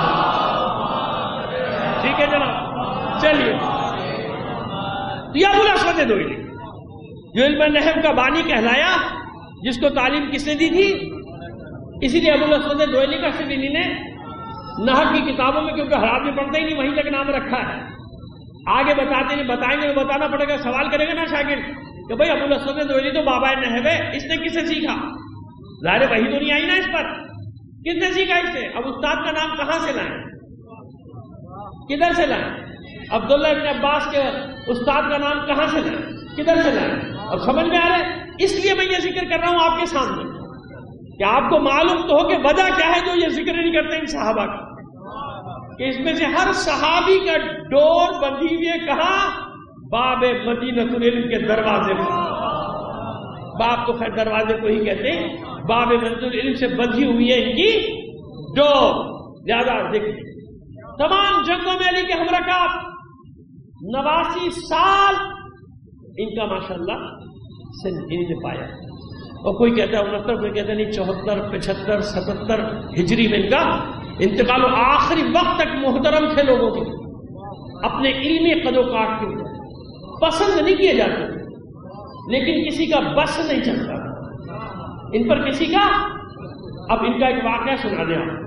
ٹھیک ہے جناب، چلیے. یہ ابو الاسود دوئلی جو علم نحو کا بانی کہلایا، جس کو تعلیم کس نے دی تھی؟ اسی لیے ابو الاسود دوئلی کا صرف انہی نے نحو کی کتابوں میں، کیونکہ حرام میں پڑھتا ہی نہیں، وہیں تک نام رکھا ہے. آگے بتاتے نہیں، بتائیں گے تو بتانا پڑے گا. سوال کرے گا نا شاگرد کہ بھائی ابو الاسود دوئلی تو بابا نحو ہے، اس نے کس سے سیکھا؟ ظاہر وہی تو نہیں آئی نا اس پر. کس نے سیکھا اس سے؟ اب استاد کا نام کہاں سے لائیں؟ کدھر سے لائیں؟ عبداللہ ابن عباس کے استاد کا نام کہاں سے لائیں؟ کدھر سے لائیں؟ اب سمجھ میں آ رہا ہے؟ اس لیے میں یہ ذکر کر رہا ہوں آپ کے سامنے کہ آپ کو معلوم تو ہو کہ وجہ کیا ہے جو یہ ذکر نہیں کرتے ان صحابہ کا، کہ اس میں سے ہر صحابی کا ڈور بندھی ہوئی ہے کہاں؟ باب مدینۃ العلم کے دروازے پر. باب تو خیر دروازے کو ہی کہتے ہیں، باب مدینۃ العلم سے بندھی ہوئی ہے ان کی ڈور. زیادہ ذکر تمام جنگوں میں علی کے ہم رکعت 89 سال ان کا ماشاءاللہ سن ان نے پایا. اور کوئی کہتا ہے 69، کوئی کہتا ہے نہیں 74، 75، 77 ہجری میں ان کا انتقال. آخری وقت تک محترم تھے لوگوں کے، اپنے علمی قد و کاٹ کے پسند نہیں کیے جاتے، لیکن کسی کا بس نہیں چلتا ان پر کسی کا. اب ان کا ایک واقعہ سنا دیں آپ.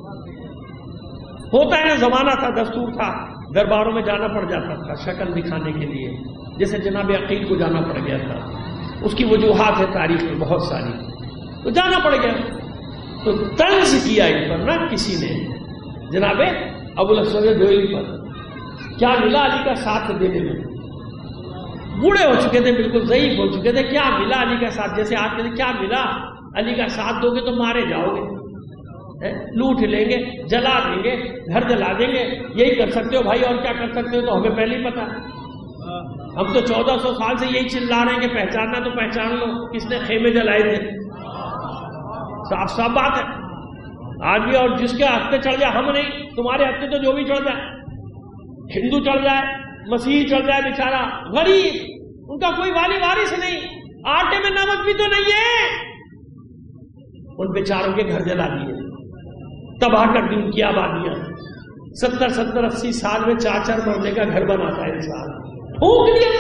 ہوتا ہے نا، زمانہ تھا، دستور تھا، درباروں میں جانا پڑ جاتا تھا شکل دکھانے کے لیے. جیسے جناب عقیل کو جانا پڑ گیا تھا، اس کی وجوہات ہے تاریخ میں بہت ساری، تو جانا پڑ گیا. تو طنز کیا ان پر نا کسی نے جناب ابو الاسود دوئلی پر. کیا ملا علی کا ساتھ دینے میں؟ بوڑھے ہو چکے تھے، بالکل ضعیف ہو چکے تھے. کیا ملا علی کا ساتھ؟ جیسے آج کہتے کیا ملا علی کا ساتھ دو گے تو مارے جاؤ گے، لوٹ لیں گے، جلا دیں گے، گھر جلا دیں گے. یہی کر سکتے ہو بھائی، اور کیا کر سکتے ہو؟ تو ہمیں پہلے ہی پتا. ہم تو 1400 سال سے یہی چلا رہے ہیں کہ پہچاننا تو پہچان لو کس نے خیمے جلائے تھے. صاف صاف بات ہے. آج بھی اور جس کے ہاتھ پہ چڑھ جائے، ہم نہیں، تمہارے ہاتھ پہ تو جو بھی چڑھ جائے، ہندو چڑھ جائے، مسیحی چڑھ جائے، بیچارہ غریب، ان کا کوئی والی وارث نہیں، آٹے میں نمک بھی تو نہیں ہے. ان بیچاروں کے گھر جلا دیے، تباہ کر دی ان کی آبادیاں. 70-80 سال میں 4 مرنے کا گھر بناتا ہے انسان. پھونک دیا،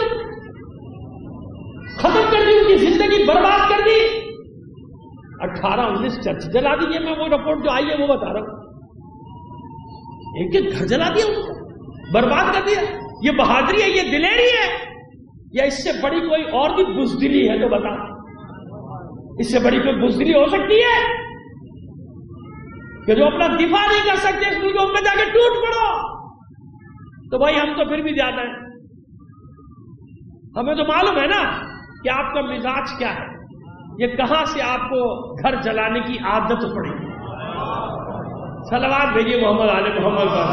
ختم کر دی، ان کی زندگی برباد کر دی. 18-19 چرچ جلا دیجیے. میں وہ رپورٹ جو آئی ہے وہ بتا رہا ہوں. ایک ایک گھر جلا دیا، ان کو برباد کر دیا. یہ بہادری ہے، یہ دلیری ہے، یا اس سے بڑی کوئی اور بھی بزدلی ہے تو بتا. اس سے بڑی کوئی بزدلی ہو سکتی ہے کہ جو اپنا دفاع نہیں کر سکتے اس ملکوں میں جا کے ٹوٹ پڑو؟ تو بھائی ہم تو پھر بھی زیادہ ہیں. ہمیں تو معلوم ہے نا کہ آپ کا مزاج کیا ہے. یہ کہاں سے آپ کو گھر جلانے کی عادت پڑی؟ صلوات بھیجیے محمد علی محمد پر.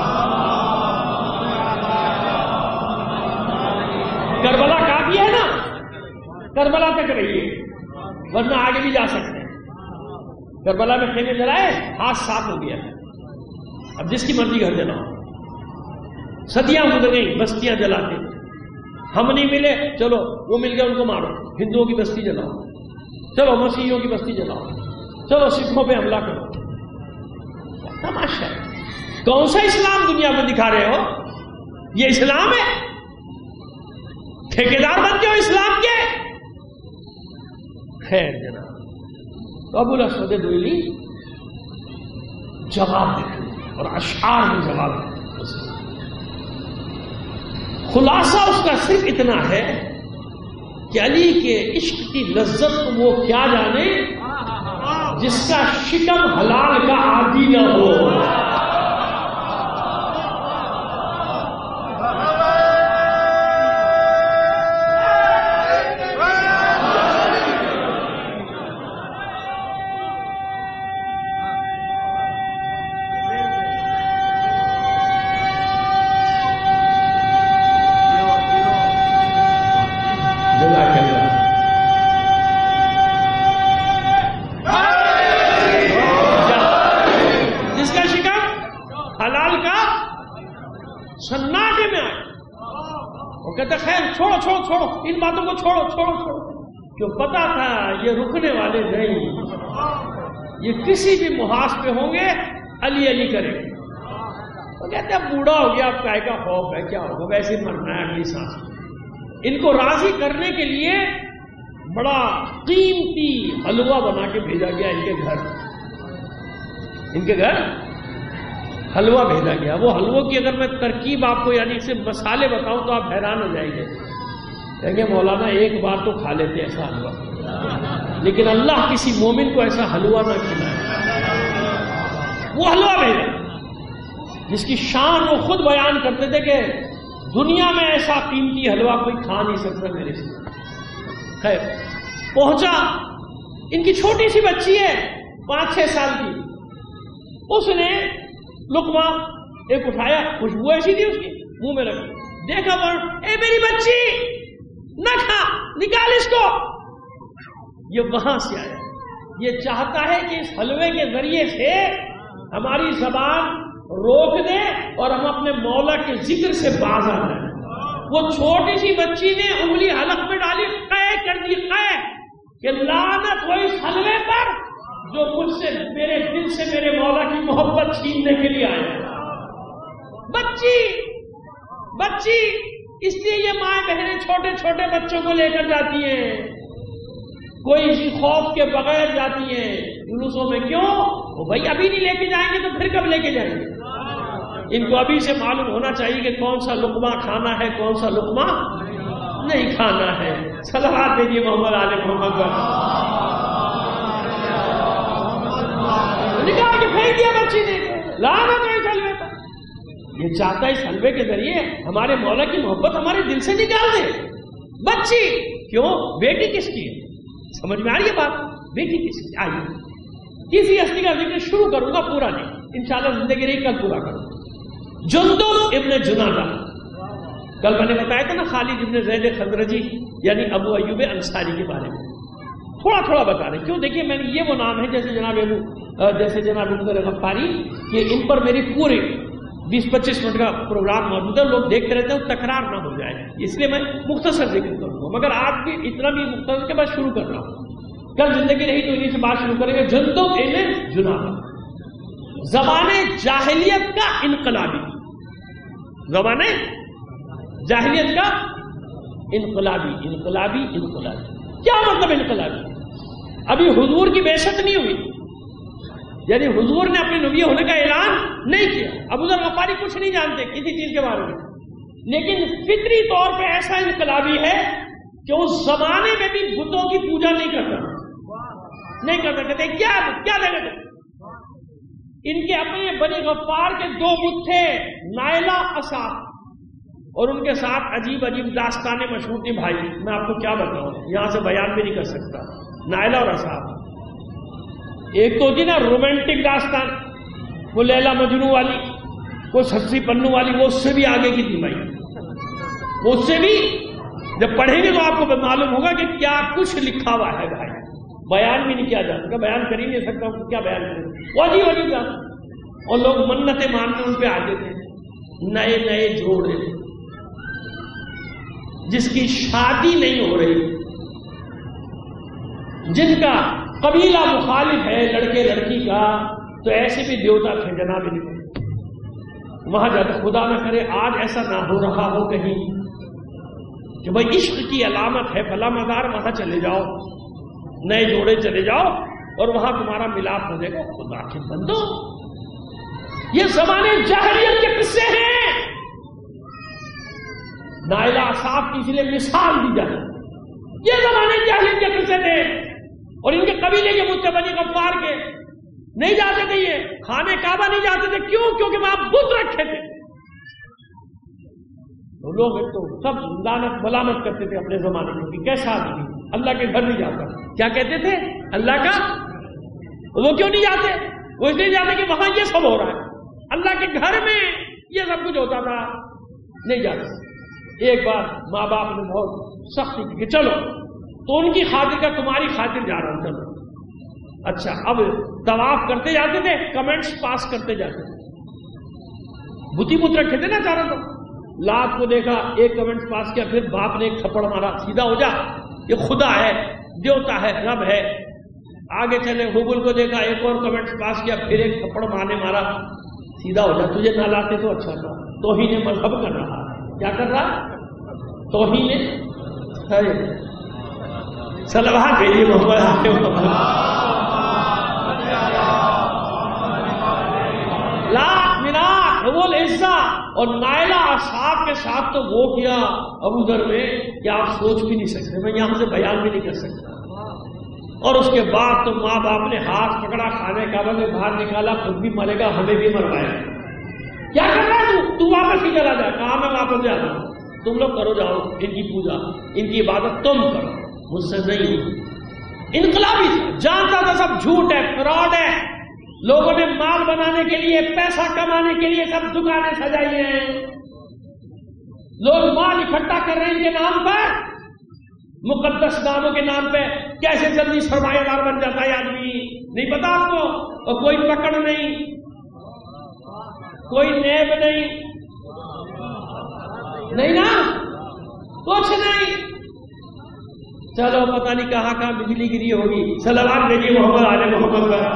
کربلا کافی ہے نا، کربلا تک رہیے، ورنہ آگے بھی جا سکتے ہیں. کربلا میں خیمے جلائے، ہاتھ صاف ہو گیا. اب جس کی مرضی گھر جلاؤ. صدیاں گزر گئی، بستیاں جلاتے. ہم نہیں ملے، چلو وہ مل گیا ان کو مارو. ہندوؤں کی بستی جلاؤ، چلو مسیحیوں کی بستی جلاؤ، چلو سکھوں پہ حملہ کرو. تماشا ہے. کون سا اسلام دنیا میں دکھا رہے ہو؟ یہ اسلام ہے؟ ٹھیکیدار بنتے ہو اسلام کے. خیر جناب، تو ابو الاسود دوئلی جواب دیتے اور اشعار میں جواب دیتے. خلاصہ اس کا صرف اتنا ہے کہ علی کے عشق کی لذت وہ کیا جانے جس کا شکم حلال کا عادی نہ ہو. सन्नाटे में आए। वो कहते खैर छोड़ो छोड़ो छोड़ो, इन बातों को छोड़ो छोड़ो छोड़ो। क्यों? पता था ये रुकने वाले नहीं, ये किसी भी मुहास पे होंगे, अली अली करेंगे। तो कहते अब बूढ़ा हो गया, अब काय का खौफ है, क्या होगा, वैसे ही मरना है अगली सांस। इनको राजी करने के लिए बड़ा कीमती हलवा बना के भेजा गया इनके घर हलवा भेजा गया। वो हलवों की अगर मैं तरकीब आपको यानी सिर्फ मसाले बताऊं तो आप हैरान हो जाएंगे, कहेंगे मौलाना एक बार तो खा लेते ऐसा हलवा, लेकिन अल्लाह किसी मोमिन को ऐसा हलवा ना खिलाए। वो हलवा भेजा जिसकी शान वो खुद बयान करते थे कि दुनिया में ऐसा कीमती हलवा कोई खा नहीं सकता मेरे से। खैर पहुंचा, इनकी छोटी सी बच्ची है 5-6 साल की, उसने लुकमा एक उठाया, खुशबू ऐसी थी उसकी, मुंह में रखी, देखा ए मेरी बच्ची न खा, निकाल इसको। ये वहां से आया, ये चाहता है कि इस हलवे के जरिए से हमारी जबान रोक दे और हम अपने मौला के जिक्र से बाज आ जाए। वो छोटी सी बच्ची ने उंगली हलक में डाली, कै कर दी, कै कि लानत हो इस हलवे पर जो मुझसे मेरे दिल से मेरे मौला की मोहब्बत छीनने के लिए आया। बच्ची इसलिए ये माँ बहनें छोटे छोटे बच्चों को लेकर जाती हैं, कोई इसी खौफ के बगैर जाती हैं जुलूसों में। क्यों? वो भाई अभी नहीं लेके जाएंगे तो फिर कब लेके जाएंगे? इनको अभी से मालूम होना चाहिए कि कौन सा लुकमा खाना है, कौन सा लुकमा नहीं खाना है। सलावत दीजिए मोहम्मद आले मोहम्मद पर। निकाल के फेंक दिया बच्ची ने, लानत है इस हलवे पर। ये चाहता है इस हलवे के जरिए हमारे मौला की मोहब्बत हमारे दिल से निकाल दे। बच्ची क्यों? बेटी किसकी है? समझ में आ रही है बात? बेटी किसकी? आइए किसी हस्ती का जिक्र शुरू करूंगा, पूरा नहीं, इंशाल्लाह जिंदगी रही कल पूरा करूंगा। जुंदुब इब्न जुनादा, कल मैंने बताया था ना खालिद इब्न ज़ैद खज़रजी यानी अबू अय्यूब अंसारी के बारे में, थोड़ा थोड़ा बता रहे। क्यों? देखिए मैंने ये वो नाम है जैसे जनाब उमर गफ्फारी, कि इन पर मेरी पूरी 20-25 मिनट का प्रोग्राम मौजूद है, लोग देखते रहते हैं, तकरार ना हो जाए, इसलिए मैं मुख्तसर जिक्र करूंगा। मगर आज भी इतना भी मुख्तसर के बाद शुरू कर रहा हूं, कल जिंदगी रही तो इन्हीं से बात शुरू करेंगे। जुंदुब इब्न जुनादा ज़माने जाहिलियत का इनकलाबी, ज़माने जाहिलियत का इनकलाबी। क्या मतलब इनकलाबी? अभी हुजूर की बेइज्जत नहीं हुई, यानी हुजूर ने अपने नबी होने का ऐलान नहीं किया। अबू ज़र गफ़ारी कुछ नहीं जानते किसी चीज के बारे में, लेकिन फितरी तौर पे ऐसा इनकलाबी है कि उस जमाने में भी बुतों की पूजा नहीं करता। कहते क्या देगा? इनके अपने बनी गफ्फार के 2 बुत थे, नायला असाफ, और उनके साथ अजीब अजीब दास्तानें मशहूर थी। भाई मैं आपको क्या बताऊं, यहां से बयान भी नहीं कर सकता। नायला और असाफ, एक तो थी ना रोमांटिक दास्तान, वो लैला मजनू वाली, वो सस्सी पन्नू वाली, वो उससे भी आगे की थी भाई। वो उससे भी जब पढ़ेंगे तो आपको मालूम होगा कि क्या कुछ लिखा हुआ है भाई, बयान भी नहीं किया जा सकता, बयान कर ही नहीं सकता, क्या बयान करें। वो अजीब अजीब दास्तान, और लोग मन्नतें मानने उन पे आते थे। नए नए जोड़े जिसकी शादी नहीं हो रही, जिनका कबीला मुखालिफ है लड़के लड़की का, तो ऐसे भी देवता थे जनाब इनके। वहां जाकर खुदा न करे आज ऐसा ना हो रहा हो कहीं कि भाई इश्क की अलामत है, फला मज़ार वहां चले जाओ, नए जोड़े चले जाओ और वहां तुम्हारा मिलाप हो जाएगा। खुदा के बंदो, ये जमाने जाहिलियत के किस्से हैं। नायला साहब की इसलिए मिसाल दी जाती, ये जमाने जाहिलियत के किस्से थे। और इनके कबीले के मुझसे बनी गफ्फार के नहीं जाते थे, ये खाने काबा नहीं जाते थे। क्यों? क्योंकि वहां बुत रखे थे। तो लोग तो सब लानत मलामत करते थे अपने जमाने में कि कैसा आदमी अल्लाह के घर नहीं जाता। क्या कहते थे? अल्लाह का, वो क्यों नहीं जाते? वो इसलिए जाते कि वहां ये सब हो रहा है, अल्लाह के घर में ये सब कुछ होता था, नहीं जाते। एक बार माँ बाप ने बहुत सख्ती की कि चलो, तो उनकी खातिर का तुम्हारी खातिर जा रहा हूं, चलो। अच्छा, अब तवाफ करते जाते थे, कमेंट्स पास करते जाते थे, बुती बुत रखे थे ना चारों तरफ, لات کو دیکھا، ایک کمنٹ پاس کیا، پھر باپ نے ایک تھپڑ مارا، سیدھا ہو جا، یہ خدا ہے، دیوتا ہے، رب ہے۔ آگے چلے، حبل کو دیکھا، ایک اور کمنٹ پاس کیا، پھر ایک تھپڑ مارنے مارا، سیدھا ہو جا، تجھے نہ لاتے تو اچھا تھا۔ توہین مذہب کر رہا ہے، کیا کر رہا؟ توہین صلوات بھیجیے محمد لاکھ مناٹ وہ عزا اور نائلہ اصحاب کے ساتھ تو وہ کیا ابو ذر میں کہ آپ سوچ بھی نہیں سکتے، میں یہاں سے بیان بھی نہیں کر سکتا۔ اور اس کے بعد تو ماں باپ نے ہاتھ پکڑا، خانے کعبہ میں باہر نکالا، خود بھی مرے گا، ہمیں بھی مروایا۔ کیا کر رہا ہے تو واپس ہی چلا جا، کہاں میں واپس جا رہا ہوں، تم لوگ کرو، جاؤ ان کی پوجا، ان کی عبادت تم کرو، مجھ سے نہیں۔ انقلابی تھا، جانتا تھا سب جھوٹ ہے، فراڈ ہے، لوگوں نے مال بنانے کے لیے، پیسہ کمانے کے لیے سب دکانیں سجائی ہیں، لوگ مال اکٹھا کر رہے ہیں ان کے نام پر، مقدس ناموں کے نام پہ۔ کیسے جلدی سرمایہ دار بن جاتا ہے آدمی نہیں پتا آپ کو، اور کوئی پکڑ نہیں، کوئی نیب نہیں نا، کچھ نہیں۔ چلو پتہ نہیں کہاں کہاں بجلی گری ہوگی، صلوات بھیجیے محمد آل محمد پر۔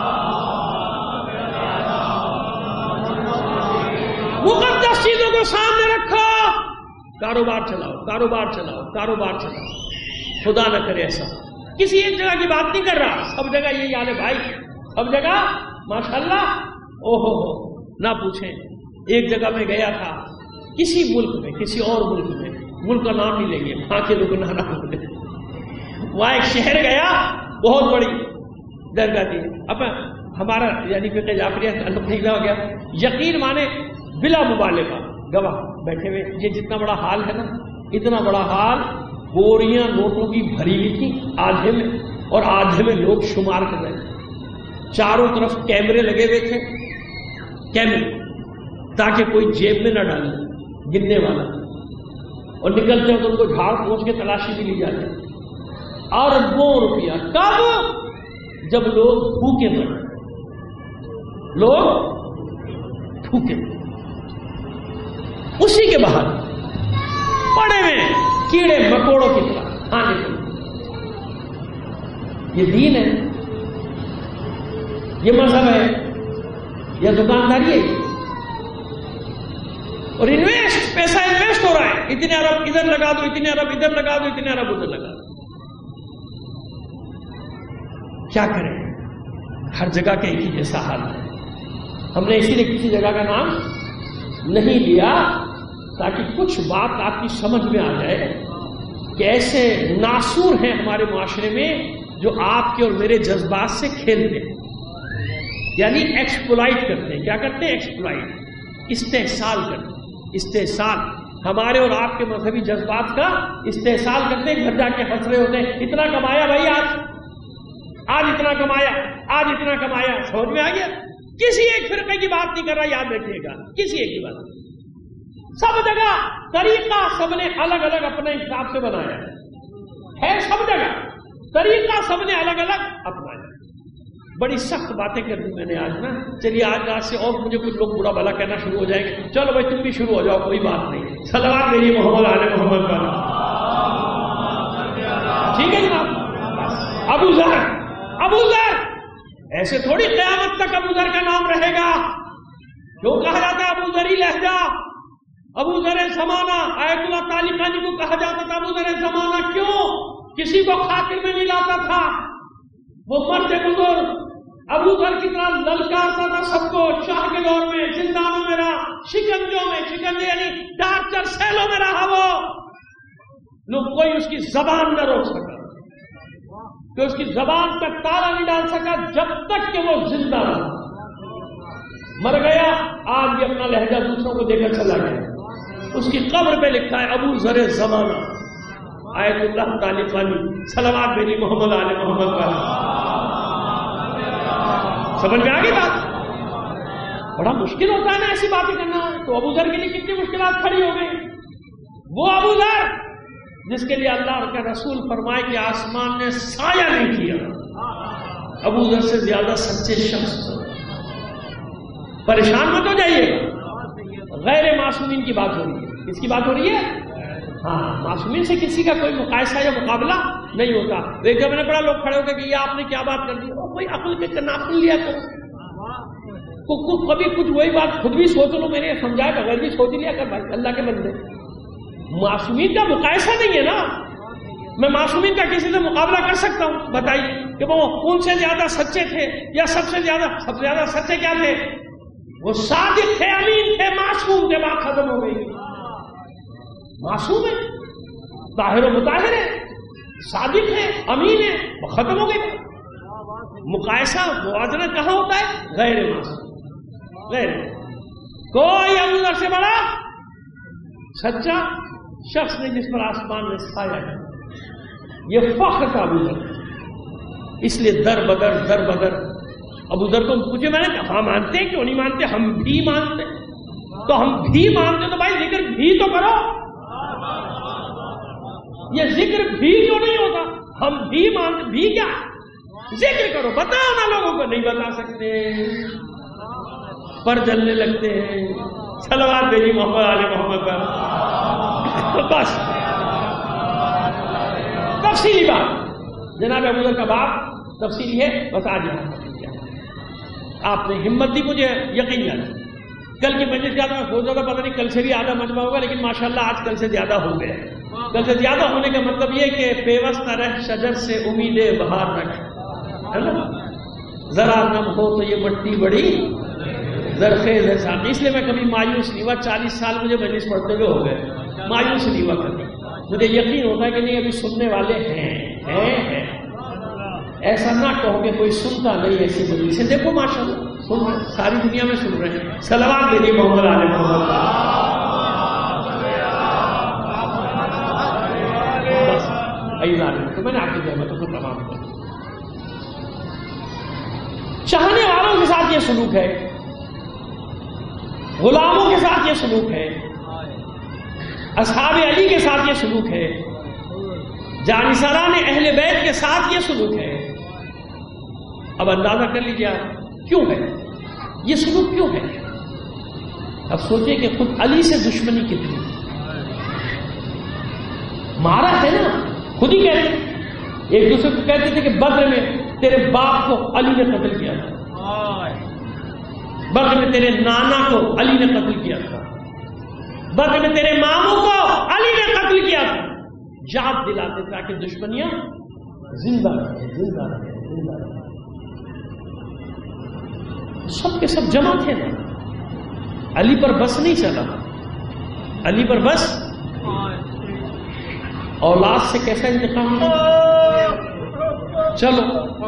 مقدس چیزوں کو سامنے رکھو، کاروبار چلاؤ، کاروبار چلاؤ، کاروبار چلاؤ۔ خدا نہ کرے ایسا، کسی ایک جگہ کی بات نہیں کر رہا، سب جگہ یہی حال ہے بھائی، سب جگہ ماشاءاللہ۔ او ہو نہ پوچھیں، ایک جگہ میں گیا تھا کسی ملک میں، کسی اور ملک میں، ملک کا نام نہیں لیں گے، وہاں کے لوگ نہ بولے، وہاں ایک شہر گیا، بہت بڑی درگاہ تھی۔ اب ہمارا یعنی فقہ جعفریہ تعلق نہیں ہو گیا، یقین مانے بلا مبالغہ گواہ بیٹھے ہوئے، یہ جتنا بڑا ہال ہے نا، اتنا بڑا ہال بوریاں نوٹوں کی بھری ہوئی تھی آدھے میں، اور آدھے میں لوگ شمار کر رہے تھے، چاروں طرف کیمرے لگے ہوئے تھے، کیمرے، تاکہ کوئی جیب میں نہ ڈالے گننے والا، اور نکلتے ہیں تو ان کو جھاڑ پوچھ کے تلاشی بھی لی جاتی، اور اربوں روپیہ۔ کب؟ جب لوگ بھوکے مرے، لوگ بھوکے، اسی کے باہر پڑے ہوئے کیڑے مکوڑوں کی طرح کھانے کے۔ یہ دین ہے، یہ مذہب ہے، یہ دکانداری ہے، اور انویسٹ، پیسہ انویسٹ ہو رہا ہے، اتنے ارب ادھر لگا دو، اتنے ارب ادھر لگا دو، اتنے ارب ادھر لگا دو۔ کیا کریں، ہر جگہ کا ایک ہی جیسا حال ہے۔ ہم نے اسی لیے کسی جگہ کا نام نہیں لیا تاکہ کچھ بات آپ کی سمجھ میں آ جائے کہ ایسے ناسور ہیں ہمارے معاشرے میں جو آپ کے اور میرے جذبات سے کھیلتے ہیں، یعنی ایکسپلائٹ کرتے ہیں۔ کیا کرتے ہیں؟ ایکسپلائٹ، استحصال کرتے ہیں، استحصال، ہمارے اور آپ کے مذہبی جذبات کا استحصال کرتے ہیں، گھر جا کے ہنس رہے ہوتے ہیں، اتنا کمایا بھائی، آج اتنا کمایا، آج اتنا کمایا۔ سمجھ میں آ گیا؟ کسی ایک فرقے کی بات نہیں کر رہا، یاد رکھیے گا، کسی ایک کی بات نہیں۔ سب جگہ طریقہ سب نے الگ الگ اپنے حساب سے بنایا ہے، سب جگہ طریقہ سب نے الگ الگ اپنایا۔ بڑی سخت باتیں کر دی میں نے آج نا، چلیے آج رات سے اور مجھے کچھ لوگ برا بھلا کہنا شروع ہو جائیں گے، چلو بھائی تم بھی شروع ہو جاؤ، کوئی بات نہیں، صلوات میری محمد آل محمد پر۔ ٹھیک ہے جناب؟ ابو ذر، ابو ذر ایسے تھوڑی قیامت تک ابو ذر کا نام رہے گا، جو کہا جاتا ہے ابو ذری لہجہ، ابو ذر زمانہ، آیت اللہ طالقانی کو کہا جاتا تھا ابو ذر زمانہ، کیوں؟ کسی کو خاطر میں نہیں لاتا تھا، وہ مرد بزرگ ابو ذر کی طرح للکارتا تھا سب کو، شاہ کے دور میں زندانوں میں رہا، شکنجوں میں، شکنجے یعنی ڈاکٹر سیلوں میں رہا، وہ لوگ کوئی اس کی زبان نہ روک سکا، کہ اس کی زبان پر تالا نہیں ڈال سکا جب تک کہ وہ زندہ رہا۔ مر گیا، آج بھی اپنا لہجہ دوسروں کو دے کر چلا گیا، اس کی قبر پہ لکھا ہے ابو ذر زمانہ، آیت اللہ طالقانی، صلوات بھیجی محمد آل محمد پر۔ سمجھ میں آگئی بات؟ بڑا مشکل ہوتا ہے نا ایسی باتیں کرنا، تو ابو ذر کے لیے کتنی مشکلات کھڑی ہو گئی۔ وہ ابو ذر جس کے لیے اللہ کا رسول فرمائے کہ آسمان نے سایہ نہیں کیا، ابو ذر سے زیادہ سچے شخص۔ پریشان مت ہو جائیے، غیر معصومین کی بات ہو رہی ہے، کس کی بات ہو رہی ہے؟ ہاں، معصومین سے کسی کا کوئی مقایسہ یا مقابلہ نہیں ہوتا. ایک جب میں نے بڑا لوگ کھڑے ہو کے کہ یہ آپ نے کیا بات کر دی، کوئی عقل کے کناپ نہیں لیا تو کبھی کچھ وہی بات خود بھی سوچ لو، میں نے سمجھایا بغیر بھی سوچ لیا کر بھائی. اللہ کے بندے، معصومین کا مقایسہ نہیں ہے نا. میں معصومین کا کسی سے مقابلہ کر سکتا ہوں؟ بتائیے کہ وہ ان سے زیادہ سچے تھے یا سب سے زیادہ سچے کیا تھے؟ وہ صادق تھے، امین تھے، معصوم تھے. بات ختم ہو گئی. معصوم ہے، طاہر و مطہر ہے، صادق ہے، امین ہے، وہ ختم ہو گئی. مقایسہ موازنہ کہاں ہوتا ہے؟ غیر معصوم. غیر کوئی ابو ذر سے بڑا سچا شخص نہیں جس پر آسمان میں سایہ ہے. یہ فخر کا ابو ذر، اس لیے در بدر ابو ذر کو پوچھے، میں نے کہا ہاں مانتے ہیں، کیوں نہیں مانتے؟ ہم بھی مانتے. تو ہم بھی مانتے تو بھائی ذکر بھی تو کرو. یہ ذکر بھی کیوں نہیں ہوتا؟ ہم بھی مانتے، بھی کیا؟ ذکر کرو، بتاؤ نا لوگوں کو. نہیں بتا سکتے، پر جلنے لگتے ہیں. صلوات بھیجی محمد علی محمد پر. بس تفصیلی بات جناب ابو ذر کا باپ تفصیلی ہے. بس آج آپ نے ہمت دی، مجھے یقین ہے کل کی مجلس زیادہ میں سوچ رہا تھا پتہ نہیں کل سے بھی آدھا مجمع ہوگا، لیکن ماشاءاللہ آج کل سے زیادہ ہو گئے. کل سے زیادہ ہونے کا مطلب یہ کہ پیوست رہ شجر سے امید بہار رکھ، ہے نا؟ ذرا نم ہو تو یہ مٹی بڑی زرخیز ہے ساتھ. اس لیے میں کبھی مایوس نہیں ہوا. 40 سال مجھے مجلس پڑھتے ہوئے ہو گئے، مایوس نہیں ہوا کبھی. مجھے یقین ہوتا ہے کہ نہیں ابھی سننے والے ہیں. ایسا نہ کہو کہ کوئی سنتا نہیں ایسی مجلس سے. دیکھو ماشاءاللہ سن رہے، ساری دنیا میں سن رہے ہیں. صلوات بھیجیے محمد علی محمد. بس تو میں نے آپ کی زحمتوں کو تمام کر دیا. چاہنے والوں کے ساتھ یہ سلوک ہے، غلاموں کے ساتھ یہ سلوک ہے، اصحاب علی کے ساتھ یہ سلوک ہے، جانشینان اہل بیت کے ساتھ یہ سلوک ہے. اب اندازہ کر لیجیے کیوں ہے یہ سلوک، کیوں ہے؟ اب سوچئے کہ خود علی سے دشمنی کتنی مارا ہے نا. خود ہی کہتے ایک دوسرے کو کہتے تھے کہ بدر میں تیرے باپ کو علی نے قتل کیا تھا، بدر میں تیرے نانا کو علی نے قتل کیا تھا، بدر میں تیرے ماموں کو علی نے قتل کیا تھا. یاد دلاتے تاکہ دشمنیاں زندہ رہے، زندہ رہے، زندہ رہے. سب کے سب جمع تھے نا. علی پر بس نہیں چلا، علی پر بس اولاد سے کیسا انتقام ہے. چلو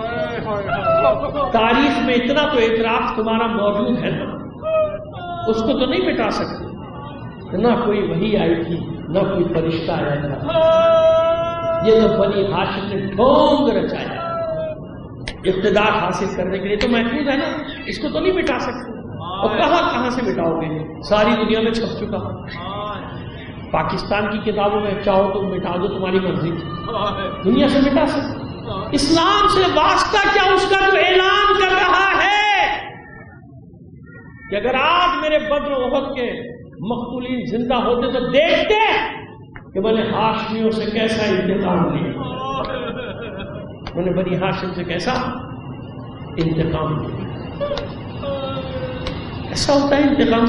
تاریخ میں اتنا تو اعتراف تمہارا موجود ہے نا، اس کو تو نہیں مٹا سکتے. نہ کوئی وحی آئی تھی، نہ کوئی فرشتہ آیا تھا. یہ تو بنی ہاشم نے ڈھونگ رچایا اقتدار حاصل کرنے کے لیے. تو محفوظ ہے نا، اس کو تو نہیں مٹا سکتے. اور کہاں سے مٹاؤ گے؟ ساری دنیا میں چھپ چکا. پاکستان کی کتابوں میں چاہو تو مٹا دو، تمہاری مرضی. دنیا سے مٹا سکتے. اسلام سے واسطہ کیا اس کا جو اعلان کر رہا ہے کہ اگر آج میرے بدر و احد کے مقتولین زندہ ہوتے تو دیکھتے کہ میں نے ہاشمیوں سے کیسا انتقام لیا، میں نے بنی ہاشم سے کیسا انتقام لیا. ایسا ہوتا ہے انتقام.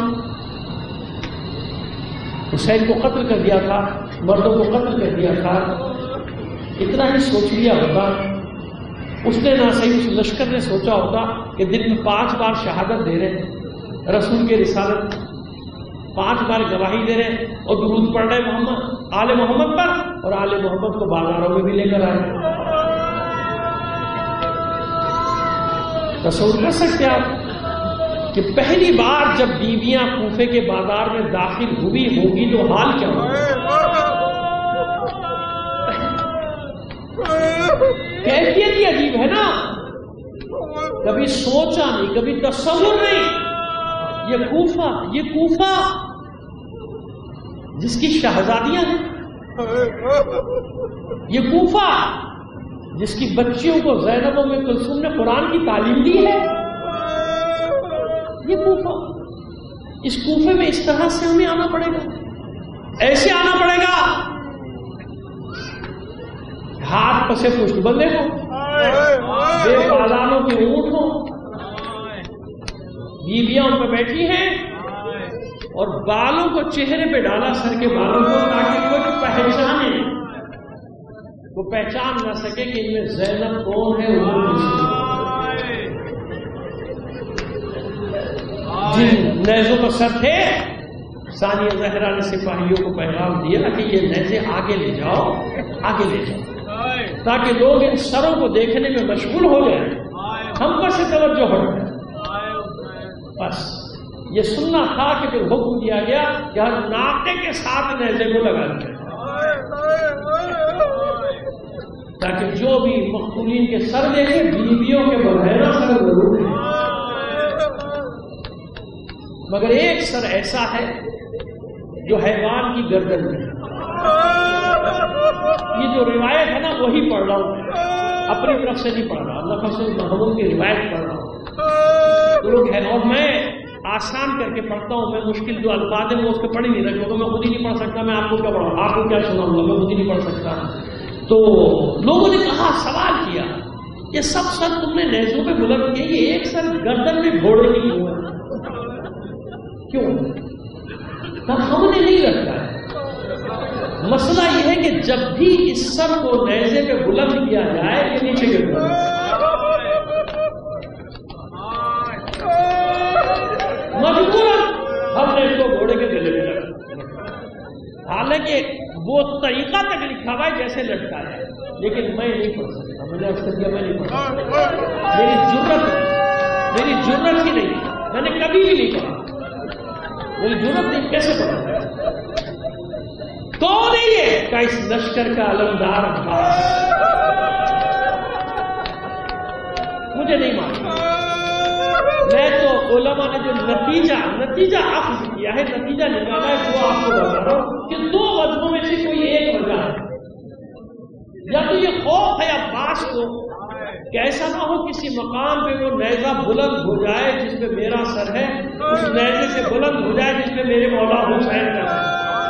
حسین کو قتل کر دیا تھا، مردوں کو قتل کر دیا تھا. اتنا ہی سوچ لیا ہوتا، اس نے نہ صحیح اس لشکر نے سوچا ہوتا کہ دن میں 5 بار شہادت دے رہے ہیں، رسول کے رسالت 5 بار گواہی دے رہے ہیں اور درود پڑھ رہے محمد آل محمد پر، اور آل محمد کو بازاروں میں بھی لے کر آئے. تصور کر سکتے آپ کہ پہلی بار جب بیویاں کوفے کے بازار میں داخل ہوئی ہوگی تو حال کیا ہوگا؟ کیفیت ہی عجیب ہے نا. کبھی سوچا نہیں، کبھی تصور نہیں. یہ کوفہ جس کی شہزادیاں ہیں، یہ کوفہ جس کی بچیوں کو زینب و ام کلثوم نے قرآن کی تعلیم دی ہے، یہ کوفہ، اس کوفے میں اس طرح سے ہمیں آنا پڑے گا. ایسے آنا پڑے گا ہاتھ پسے پشت بندے ہو، بے پالانوں کے اونٹ ہو، بیویاں ان پہ بیٹھی ہیں اور بالوں کو چہرے پہ ڈالا، سر کے بالوں کو، تاکہ کوئی پہچانے، وہ پہچان نہ سکے کہ ان میں زینب کون ہے، جن نیزوں پر سر تھے ثانیہ زہرا نے سپاہیوں کو پیغام دیا کہ یہ نیزے آگے لے جاؤ، آگے لے جاؤ، تاکہ لوگ ان سروں کو دیکھنے میں مشغول ہو جائیں، ہم پر سے توجہ ہٹ جائے۔ بس یہ سننا تھا کہ پھر حکم دیا گیا کہ ہر ناقے کے ساتھ نیزے کو لگا دیا، تاکہ جو بھی مقتولین کے سر دیکھے بیویوں کے بغیرہ سر ضرور ہے، مگر ایک سر ایسا ہے جو حیوان کی گردن میں ہے۔ یہ جو روایت ہے نا وہی پڑھ رہا ہوں، اپنی طرف سے نہیں پڑھ رہا، نفس المحمود کی روایت پڑھ رہا ہوں، تو لوگ ہے، اور میں آسان کر کے پڑھتا ہوں، میں مشکل جو الفاظ ہیں وہ اس پہ پڑھ ہی نہیں رکھتا، تو میں خود ہی نہیں پڑھ سکتا، میں آپ کو کیا پڑھاؤں، آپ کو کیا سناؤں گا، میں خود ہی نہیں پڑھ سکتا۔ تو لوگوں نے کہا، سوال کیا، یہ سب سر تم نے نیزوں پہ بلند کیے، یہ ایک سر گردن میں گھوڑے کی کیوں ہے؟ کیوں؟ ہم نے نہیں رکھا ہے۔ مسئلہ یہ ہے کہ جب بھی اس سر کو نیزے پہ بلند کیا جائے کہ نیچے گر جائے، مجبوراً ہم نے اس کو گھوڑے کے گلے میں لگا، حالانکہ وہ طریقہ تک لکھا ہوا ہے جیسے لٹکا ہے، لیکن میں نہیں پڑھ سکتا، میں نے اکثر کیا، میں نہیں پڑھ سکتا، میری جرت ہی نہیں، میں نے کبھی بھی نہیں پڑھا، میری جرت نہیں، کیسے پڑھا؟ کون ہے یہ کہ اس لشکر کا علمدار عباس؟ مجھے نہیں معلوم، میں تو علماء نے جو نتیجہ اخذ کیا ہے، نتیجہ نکالا ہے، وہ آپ کو بتا رہا ہوں کہ دو وجہوں میں سے کوئی ایک وجہ ہے، یا تو یہ خوف ہے عباس کو کہ ایسا نہ ہو کسی مقام پہ وہ نیزہ بلند ہو جائے جس پہ میرا سر ہے، اس نیزے سے بلند ہو جائے جس پہ میرے مولا حسین کا ہے،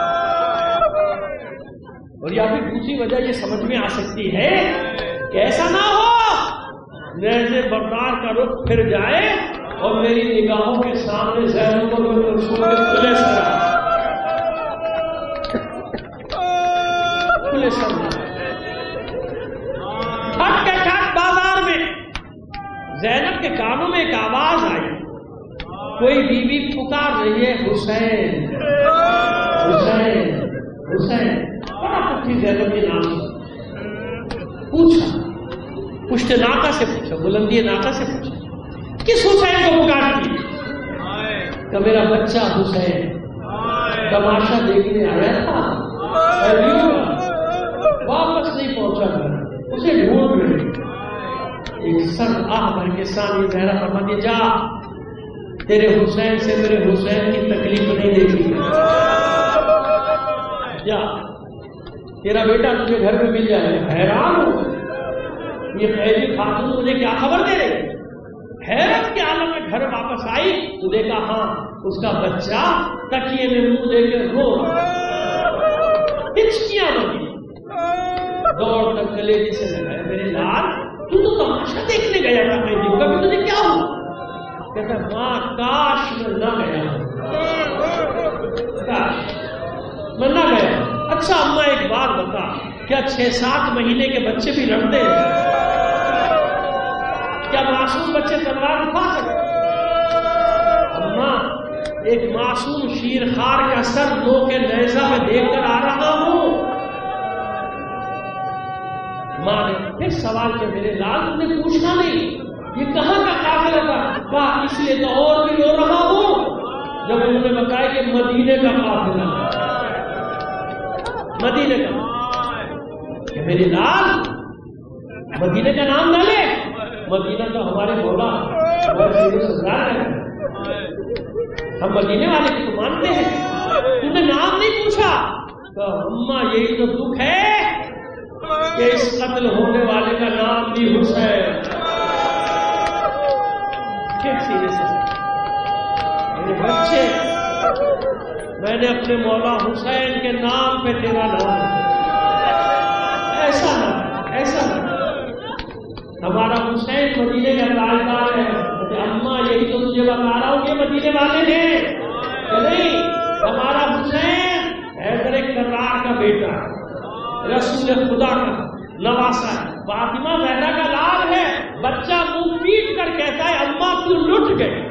اور یا پھر دوسری وجہ یہ سمجھ میں آ سکتی ہے کہ ایسا نہ ہو نیزے بردار کا رخ پھر جائے اور میری نگاہوں کے سامنے زینب کو کھلے سر کھٹ کے کھٹ بازار میں زینب کے کانوں میں ایک آواز آئی، کوئی بیوی پکار رہی ہے، حسین حسین حسین، بڑا پٹھی زینب کے نام سے پوچھا، پشت ناکہ سے پوچھا، بلندی ناکہ سے پوچھا، کس حسین کو پکارتی؟ کہ میرا بچہ حسین تماشا دیکھنے آیا تھا، واپس نہیں پہنچا تھا، اسے ڈھونڈ رہی، ایک سر آہ بھر کے سامنے زہرا فرماتی، جا تیرے حسین سے میرے حسین کی تکلیف نہیں دیکھی، جا تیرا بیٹا تجھے گھر میں مل جائے۔ حیران ہو، یہ قیدی خاتون مجھے کیا خبر دے رہی؟ حیرت کے عالم میں گھر واپس آئی تو دیکھا ہاں اس کا بچہ تکیے میں منہ دے کے رو رہا، ہچکیاں لگی، دوڑ کر کلیجے سے لگائے، میرے لال تو تماشا دیکھنے گیا تھا قیدی کا، تجھے کیا ہوا؟ کہتا ماں کاش میں نہ گیا، کاش میں نہ گیا۔ اچھا اماں ایک بات بتا، کیا 6-7 مہینے کے بچے بھی لڑتے ہیں؟ کیا معصوم بچے تلوار اٹھا سکتے؟ اماں ایک معصوم شیر خار کا سر دو کے نیزہ میں دیکھ کر آ رہا ہوں۔ ماں نے پھر سوال کیا، میرے لال تم نے پوچھنا نہیں یہ کہاں کا قافلہ تھا؟ کہا اس لیے تو اور بھی رو رہا ہوں جب انہوں نے بتایا کہ مدینے کا قافلہ، مدینے کا، کہ میرے لال مدینے کا نام نہ لے، مدینہ تو ہمارے مولا ہمارے سردار ہے، ہم مدینے والے کی تو مانتے ہیں، تم نے نام نہیں پوچھا؟ تو اماں یہی تو دکھ ہے کہ اس قتل ہونے والے کا نام بھی حسین۔ میرے بچے میں نے اپنے مولا حسین کے نام پہ تیرا نام، ایسا نہ ہمارا حسین مدینے کا تاجدار ہے. اماں یہی تو تجھے بتا رہا ہوں کہ مدینے والے ہیں کہ نہیں. ہمارا حسین حیدر کرار کا بیٹا، رسول خدا کا نواسا ہے، فاطمہ زہرا کا لال ہے. بچہ منہ پیٹ کر کہتا ہے اماں تو لٹ گئے،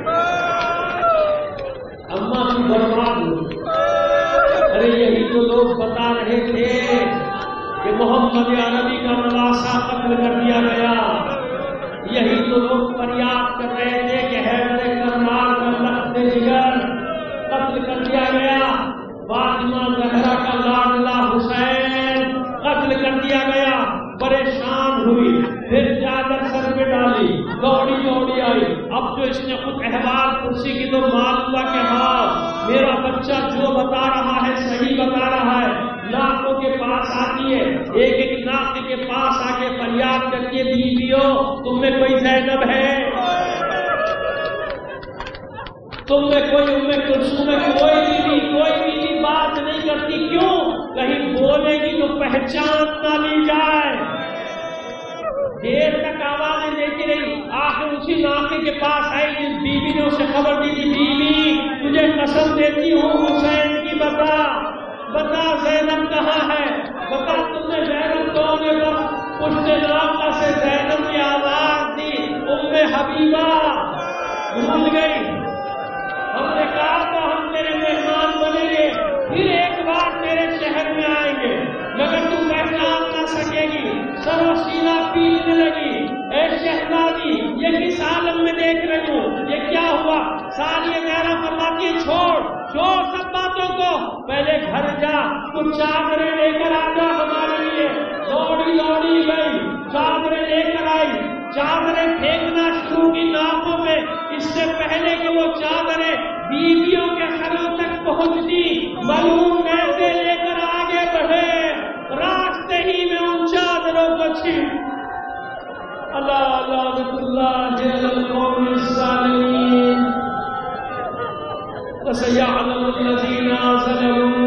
اماں تو برباد ہو. ارے یہی تو لوگ بتا رہے تھے کہ محمد عربی کا نواسا قتل کر دیا گیا. یہی تو لوگ فریاد کر رہے تھے کہ حیدر کرار کا لخت جگر قتل کر دیا گیا. فاطمہ زہرا کا لاڈلا حسین قتل کر دیا گیا. پریشان ہوئی، پھر چادر سر پہ ڈالی، دوڑی آئی. اب جو اس نے خود احوال کرسی کی تو معلوم ہوا کہ ہاں میرا بچہ جو بتا رہا ہے صحیح بتا رہا ہے. ناکوں کے پاس آتی ہے، ایک ناک کے پاس آ کے فریاد کرتی ہے بیویوں تم میں کوئی زینب ہے، تم میں کوئی ام کلثوم ہے؟ کوئی بھی بات نہیں کرتی. کیوں؟ کہیں بولے گی تو پہچان نہ لی جائے. دیر تک آوازیں دیتی رہی، آخر اسی ناکے کے پاس آئی جس بیوی نے اسے خبر دی تھی، بیوی تجھے قسم دیتی ہوں حسین کی بتا زینب کہاں ہے، بتا تم نے زینب کون ہے؟ پشت ناکہ سے زینب کی آواز دی، ام حبیبہ. بھول گئی. ہم نے کہا تو ہم تیرے مہمان بنیں گے، پھر ایک بار تیرے شہر میں آئیں گے، مگر تم پہچان نہ سکے گی. سر و سینہ پیٹنے لگی. اے شہزادی یہ کس عالم میں دیکھ رہی ہوں، یہ کیا ہوا؟ ساری غیرہ فرماتی ہے چھوڑ سب باتوں کو، پہلے گھر جا، کچھ چادریں لے کر آ جا ہمارے لیے. دوڑی گئی، چادریں لے کر آئی. چادریں پھینکنا شروع کی ناکوں پہ. اس سے پہلے کہ وہ چادریں بیویوں کے سروں تک پہنچتی، ملعون ایسے لے کر آگے بڑھے، راستے ہی میں ان چادروں کو چھین. اللہ اللہ القوم الظالمین. وسيعلم الذين ظلموا